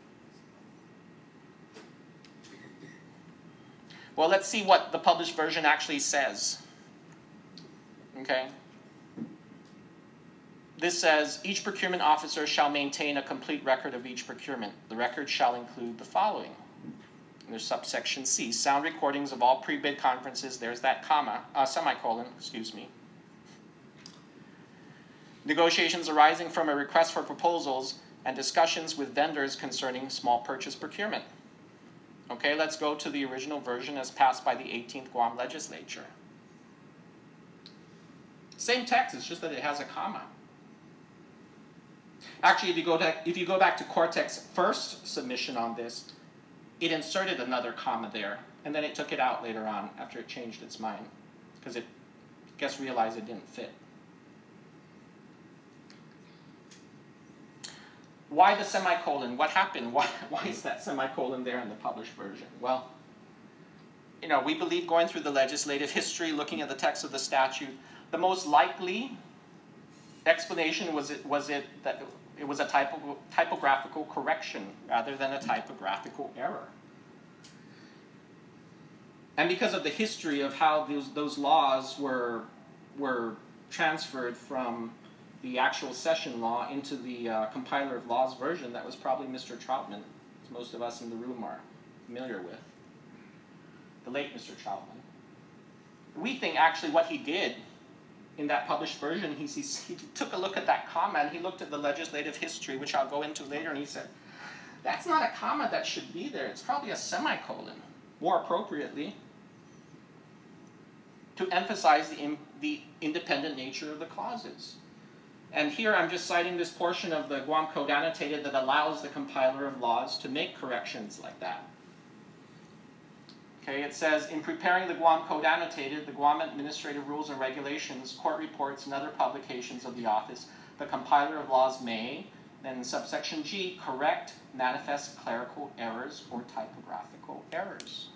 Well, let's see what the published version actually says. Okay? This says, each procurement officer shall maintain a complete record of each procurement. The record shall include the following. And there's subsection C, sound recordings of all pre-bid conferences. There's that comma, semicolon, excuse me. Negotiations arising from a request for proposals and discussions with vendors concerning small purchase procurement. Okay, let's go to the original version as passed by the 18th Guam legislature. Same text, it's just that it has a comma. Actually, if you go back to Cortex's first submission on this, it inserted another comma there, and then it took it out later on after it changed its mind, because it, I guess, realized it didn't fit. Why the semicolon? What happened? Why is that semicolon there in the published version? Well, we believe going through the legislative history, looking at the text of the statute, the most likely explanation was that it was a typographical correction rather than a typographical error. And because of the history of how those laws were transferred from the actual session law into the compiler of laws version, that was probably Mr. Troutman, as most of us in the room are familiar with. The late Mr. Troutman. We think actually what he did in that published version, he took a look at that comma and he looked at the legislative history, which I'll go into later, and he said, that's not a comma that should be there. It's probably a semicolon, more appropriately, to emphasize the independent nature of the clauses. And here I'm just citing this portion of the Guam Code Annotated that allows the compiler of laws to make corrections like that. Okay, it says, in preparing the Guam Code Annotated, the Guam Administrative Rules and Regulations, court reports, and other publications of the office, the compiler of laws may, then in subsection G, correct manifest clerical errors or typographical errors.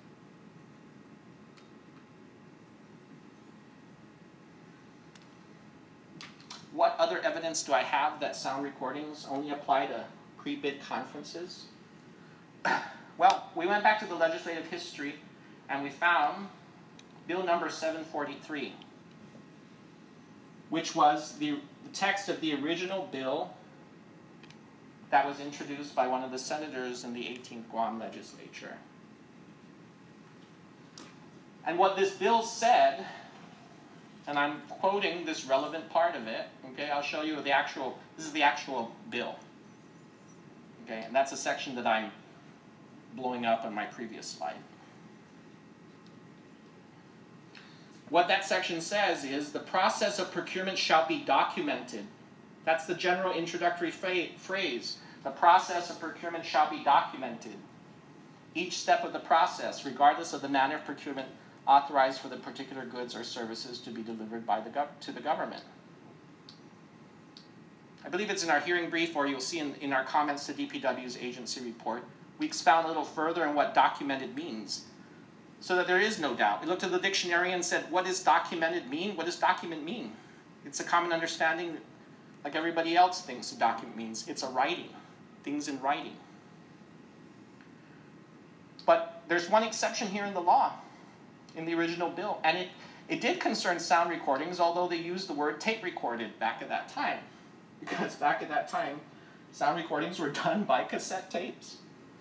What other evidence do I have that sound recordings only apply to pre-bid conferences? Well, we went back to the legislative history and we found Bill number 743, which was the text of the original bill that was introduced by one of the senators in the 18th Guam legislature. And what this bill said, and I'm quoting this relevant part of it, okay, I'll show you this is the actual bill. Okay, and that's a section that I'm blowing up on my previous slide. What that section says is, the process of procurement shall be documented. That's the general introductory phrase. The process of procurement shall be documented. Each step of the process, regardless of the manner of procurement authorized for the particular goods or services to be delivered by to the government. I believe it's in our hearing brief, or you'll see in our comments to DPW's agency report. We expound a little further on what documented means, so that there is no doubt. We looked at the dictionary and said, what does documented mean? What does document mean? It's a common understanding, like everybody else thinks a document means. It's a writing, things in writing. But there's one exception here in the law, in the original bill, and it did concern sound recordings, although they used the word tape recorded back at that time. Because back at that time, sound recordings were done by cassette tapes.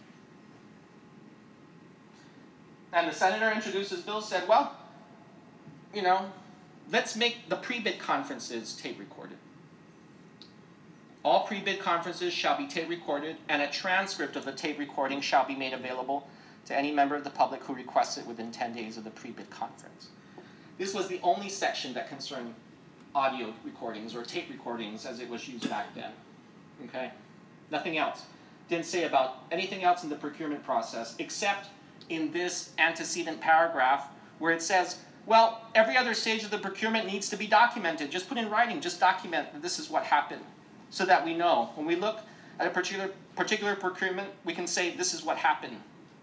And the senator introduced his bill, said, well, let's make the pre-bid conferences tape recorded. All pre-bid conferences shall be tape recorded, and a transcript of the tape recording shall be made available to any member of the public who requests it within 10 days of the pre-bid conference. This was the only section that concerned audio recordings or tape recordings as it was used back then. Okay? Nothing else. Didn't say about anything else in the procurement process except in this antecedent paragraph where it says, well, every other stage of the procurement needs to be documented. Just put in writing, just document that this is what happened. so that we know. When we look at a particular procurement, we can say this is what happened.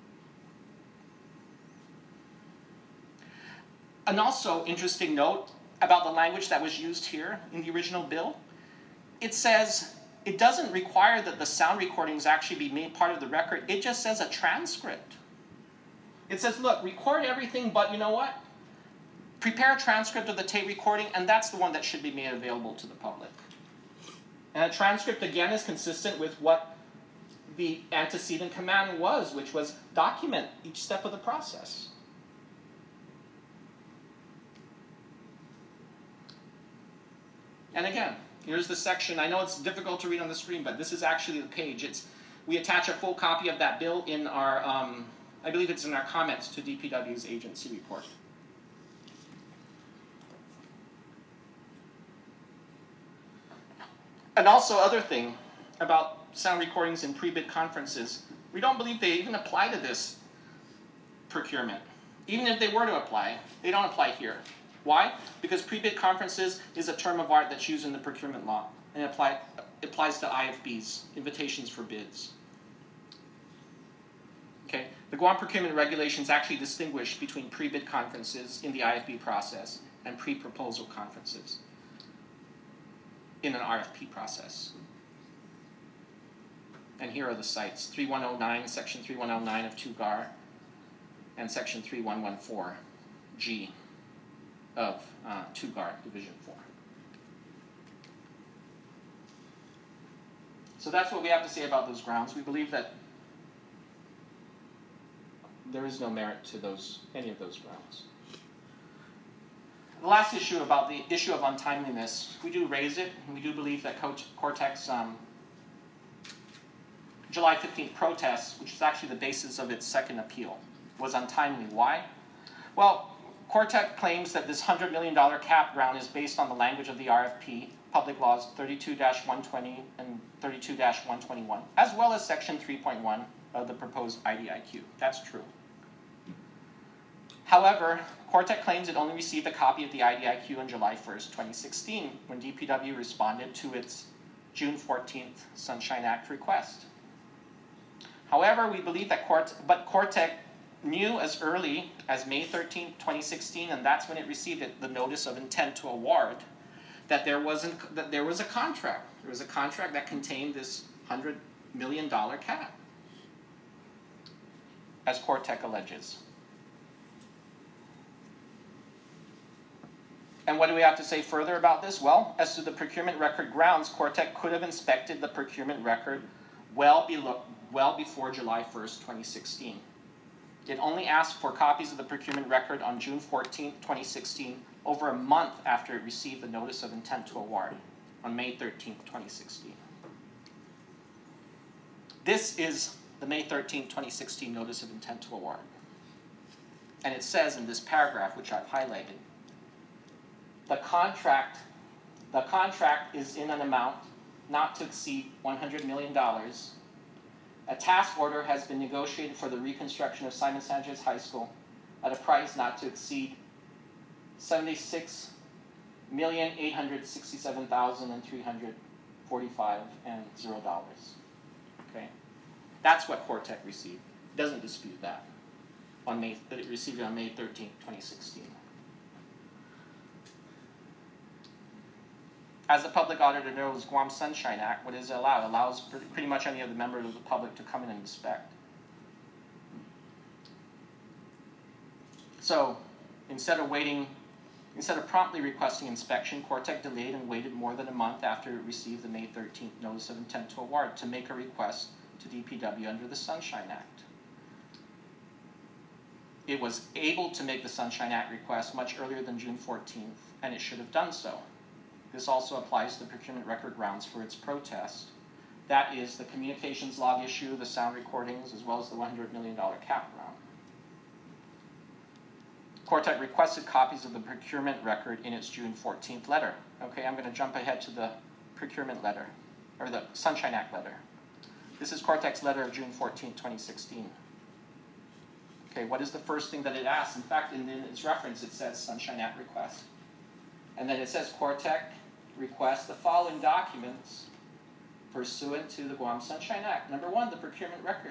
And also, interesting note about the language that was used here in the original bill. It says it doesn't require that the sound recordings actually be made part of the record. It just says a transcript. It says, look, record everything, but you know what? Prepare a transcript of the tape recording, and that's the one that should be made available to the public. And a transcript, again, is consistent with what the antecedent command was, which was document each step of the process. And again, here's the section. I know it's difficult to read on the screen, but this is actually the page. We attach a full copy of that bill in our, I believe it's in our comments to DPW's agency report. And also, other thing about sound recordings in pre-bid conferences, we don't believe they even apply to this procurement. Even if they were to apply, they don't apply here. Why? Because pre-bid conferences is a term of art that's used in the procurement law, and it applies to IFBs, invitations for bids. Okay? The Guam procurement regulations actually distinguish between pre-bid conferences in the IFB process and pre-proposal conferences in an RFP process. And here are the sites: 3109, Section 3109 of 2GAR, and Section 3114G of 2GAR Division 4. So that's what we have to say about those grounds. We believe that there is no merit to any of those grounds. The last issue about the issue of untimeliness, we do raise it, and we do believe that Cortex July 15th protest, which is actually the basis of its second appeal, was untimely. Why? Well, Cortex claims that this $100 million cap ground is based on the language of the RFP, Public Laws 32-120 and 32-121, as well as Section 3.1 of the proposed IDIQ. That's true. However, Cortex claims it only received a copy of the IDIQ on July 1st, 2016, when DPW responded to its June 14th Sunshine Act request. However, we believe that Cortex knew as early as May 13, 2016, and that's when it received the notice of intent to award, that there was a contract. There was a contract that contained this $100 million cap, as Cortex alleges. And what do we have to say further about this? Well, as to the procurement record grounds, Cortex could have inspected the procurement record well before July 1st, 2016. It only asked for copies of the procurement record on June 14th, 2016, over a month after it received the notice of intent to award on May 13th, 2016. This is the May 13th, 2016 notice of intent to award. And it says in this paragraph, which I've highlighted, the contract is in an amount not to exceed $100 million. A task order has been negotiated for the reconstruction of Simon Sanchez High School at a price not to exceed $76,867,345 and $0. Okay, that's what Cortex received. It doesn't dispute that. That it received it on May 13, 2016. As the public auditor knows, Guam Sunshine Act, what does it allow? It allows pretty much any other member of the public to come in and inspect. So instead of promptly requesting inspection, Cortex delayed and waited more than a month after it received the May 13th notice of intent to award to make a request to DPW under the Sunshine Act. It was able to make the Sunshine Act request much earlier than June 14th, and it should have done so. This also applies to the procurement record grounds for its protest. That is the communications log issue, the sound recordings, as well as the $100 million cap ground. Cortex requested copies of the procurement record in its June 14th letter. Okay, I'm going to jump ahead to the procurement letter, or the Sunshine Act letter. This is Cortex's letter of June 14, 2016. Okay, what is the first thing that it asks? In fact, in its reference, it says Sunshine Act request. And then it says Cortex requests the following documents pursuant to the Guam Sunshine Act. Number 1, the procurement record.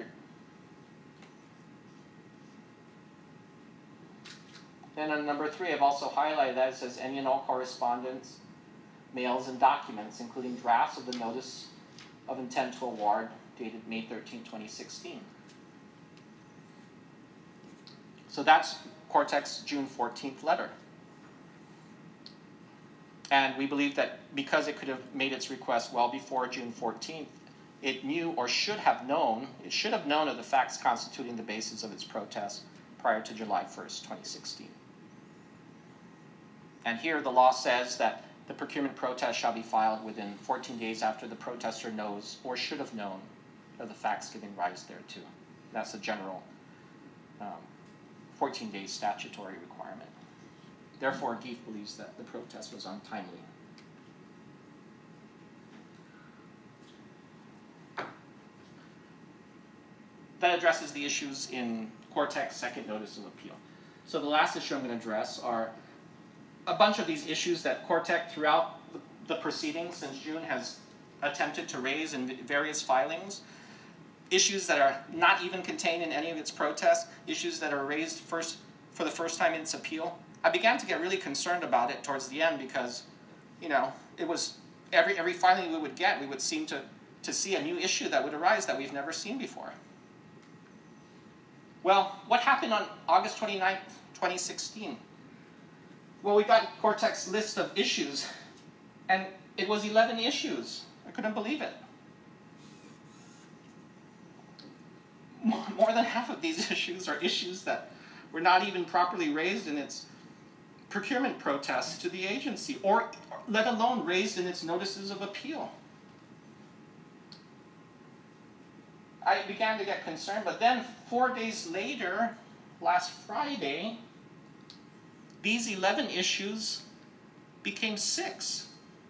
Then on number 3, I've also highlighted that it says any and all correspondence, mails, and documents, including drafts of the notice of intent to award dated May 13, 2016. So that's Cortex's June 14th letter. And we believe that because it could have made its request well before June 14th, it knew or should have known of the facts constituting the basis of its protest prior to July 1st, 2016. And here the law says that the procurement protest shall be filed within 14 days after the protester knows or should have known of the facts giving rise thereto. That's a general 14-day statutory requirement. Therefore, GIEF believes that the protest was untimely. That addresses the issues in Cortex's second notice of appeal. So the last issue I'm going to address are a bunch of these issues that Cortex throughout the proceedings since June has attempted to raise in various filings. Issues that are not even contained in any of its protests, issues that are raised for the first time in its appeal. I began to get really concerned about it towards the end because, it was every filing we would get, we would seem to see a new issue that would arise that we've never seen before. Well, what happened on August 29th, 2016? Well, we got Cortex's list of issues, and it was 11 issues. I couldn't believe it. More than half of these issues are issues that were not even properly raised in its procurement protests to the agency, or let alone raised in its notices of appeal. I began to get concerned, but then 4 days later, last Friday, these 11 issues became 6.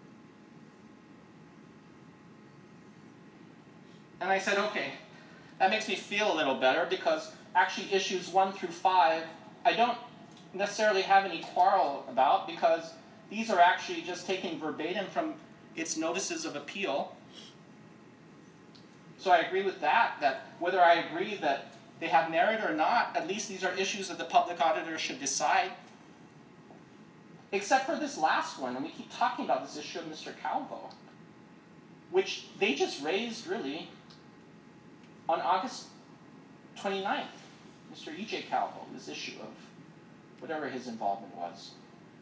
And I said, okay, that makes me feel a little better because actually issues 1 through 5, I don't necessarily have any quarrel about because these are actually just taken verbatim from its notices of appeal. So I agree with that whether I agree that they have merit or not, at least these are issues that the public auditor should decide. Except for this last one, and we keep talking about this issue of Mr. Calvo, which they just raised, really, on August 29th. Mr. E.J. Calvo, this issue of whatever his involvement was.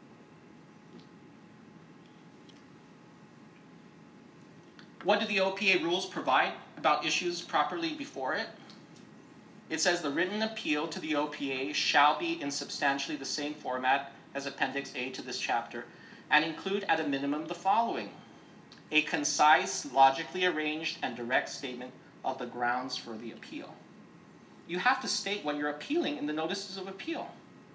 What do the OPA rules provide about issues properly before it? It says the written appeal to the OPA shall be in substantially the same format as Appendix A to this chapter, and include at a minimum the following: a concise, logically arranged, and direct statement of the grounds for the appeal. You have to state what you're appealing in the notices of appeal.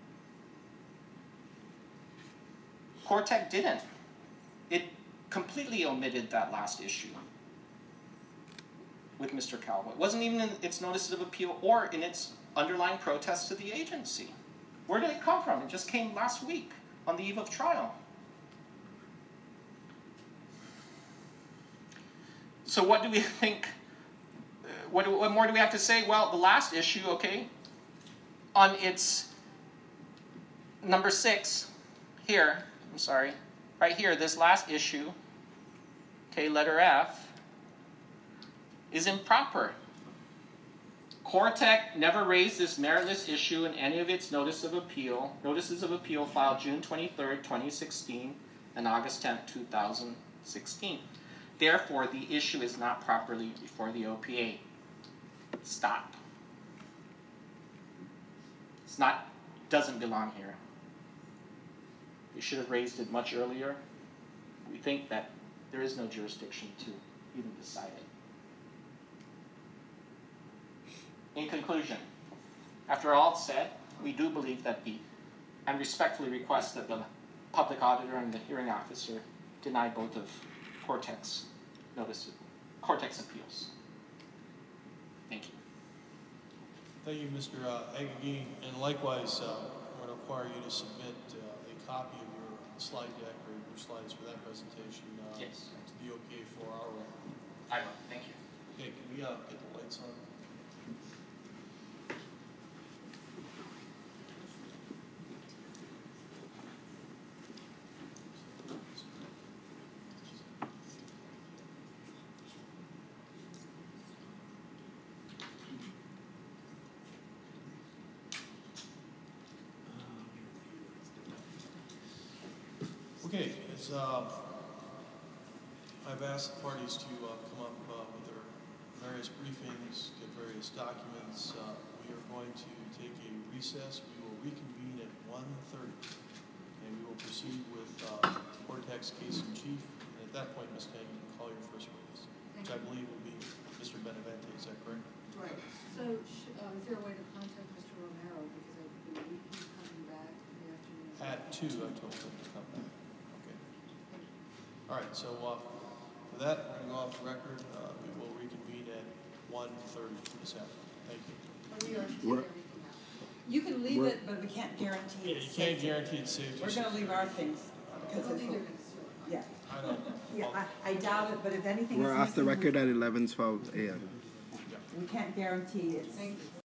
Cortex didn't. It completely omitted that last issue with Mr. Calvo. It wasn't even in its notices of appeal or in its underlying protests to the agency. Where did it come from? It just came last week on the eve of trial. So what do we think? What more do we have to say? Well, the last issue, okay, on its number 6 here, I'm sorry, right here, this last issue, okay, letter F, is improper. Cortex never raised this meritless issue in any of its notices of appeal filed June 23rd, 2016 and August 10th, 2016. Therefore, the issue is not properly before the OPA. Stop. Doesn't belong here. You should have raised it much earlier. We think that there is no jurisdiction to even decide it. In conclusion, after all said, we do believe that and respectfully request that the public auditor and the hearing officer deny both of Cortex appeals. Thank you. Thank you, Mr. Agagin. And likewise, I'm going to require you to submit a copy of your slide deck or your slides for that presentation Yes. to the OPA for our record. I will, thank you. Okay, can we get the lights on? Okay, as I've asked the parties to come up with their various briefings, get various documents. We are going to take a recess. We will reconvene at 1:30, and we will proceed with Cortex case in chief. And at that point, Ms. Kang, you can call your first witness, which I believe will be Mr. Benavente. Is that correct? Right. So, is there a way to contact Mr. Romero, because I believe he's coming back in the afternoon? At 2, I told him to come back. Okay. All right, so with that, we're going to go off the record. We will reconvene at 1:30 this afternoon. Thank you. But we are to take We're- everything out. You can leave it, but we can't guarantee Yeah, it's you can't safety. guarantee it's safe. We're gonna leave our things, I because don't think they're it's, gonna steal it. yeah, I don't. yeah, I doubt it, but if anything is We're off the missing, record at 11:12 a.m. we can't guarantee it's Thank you.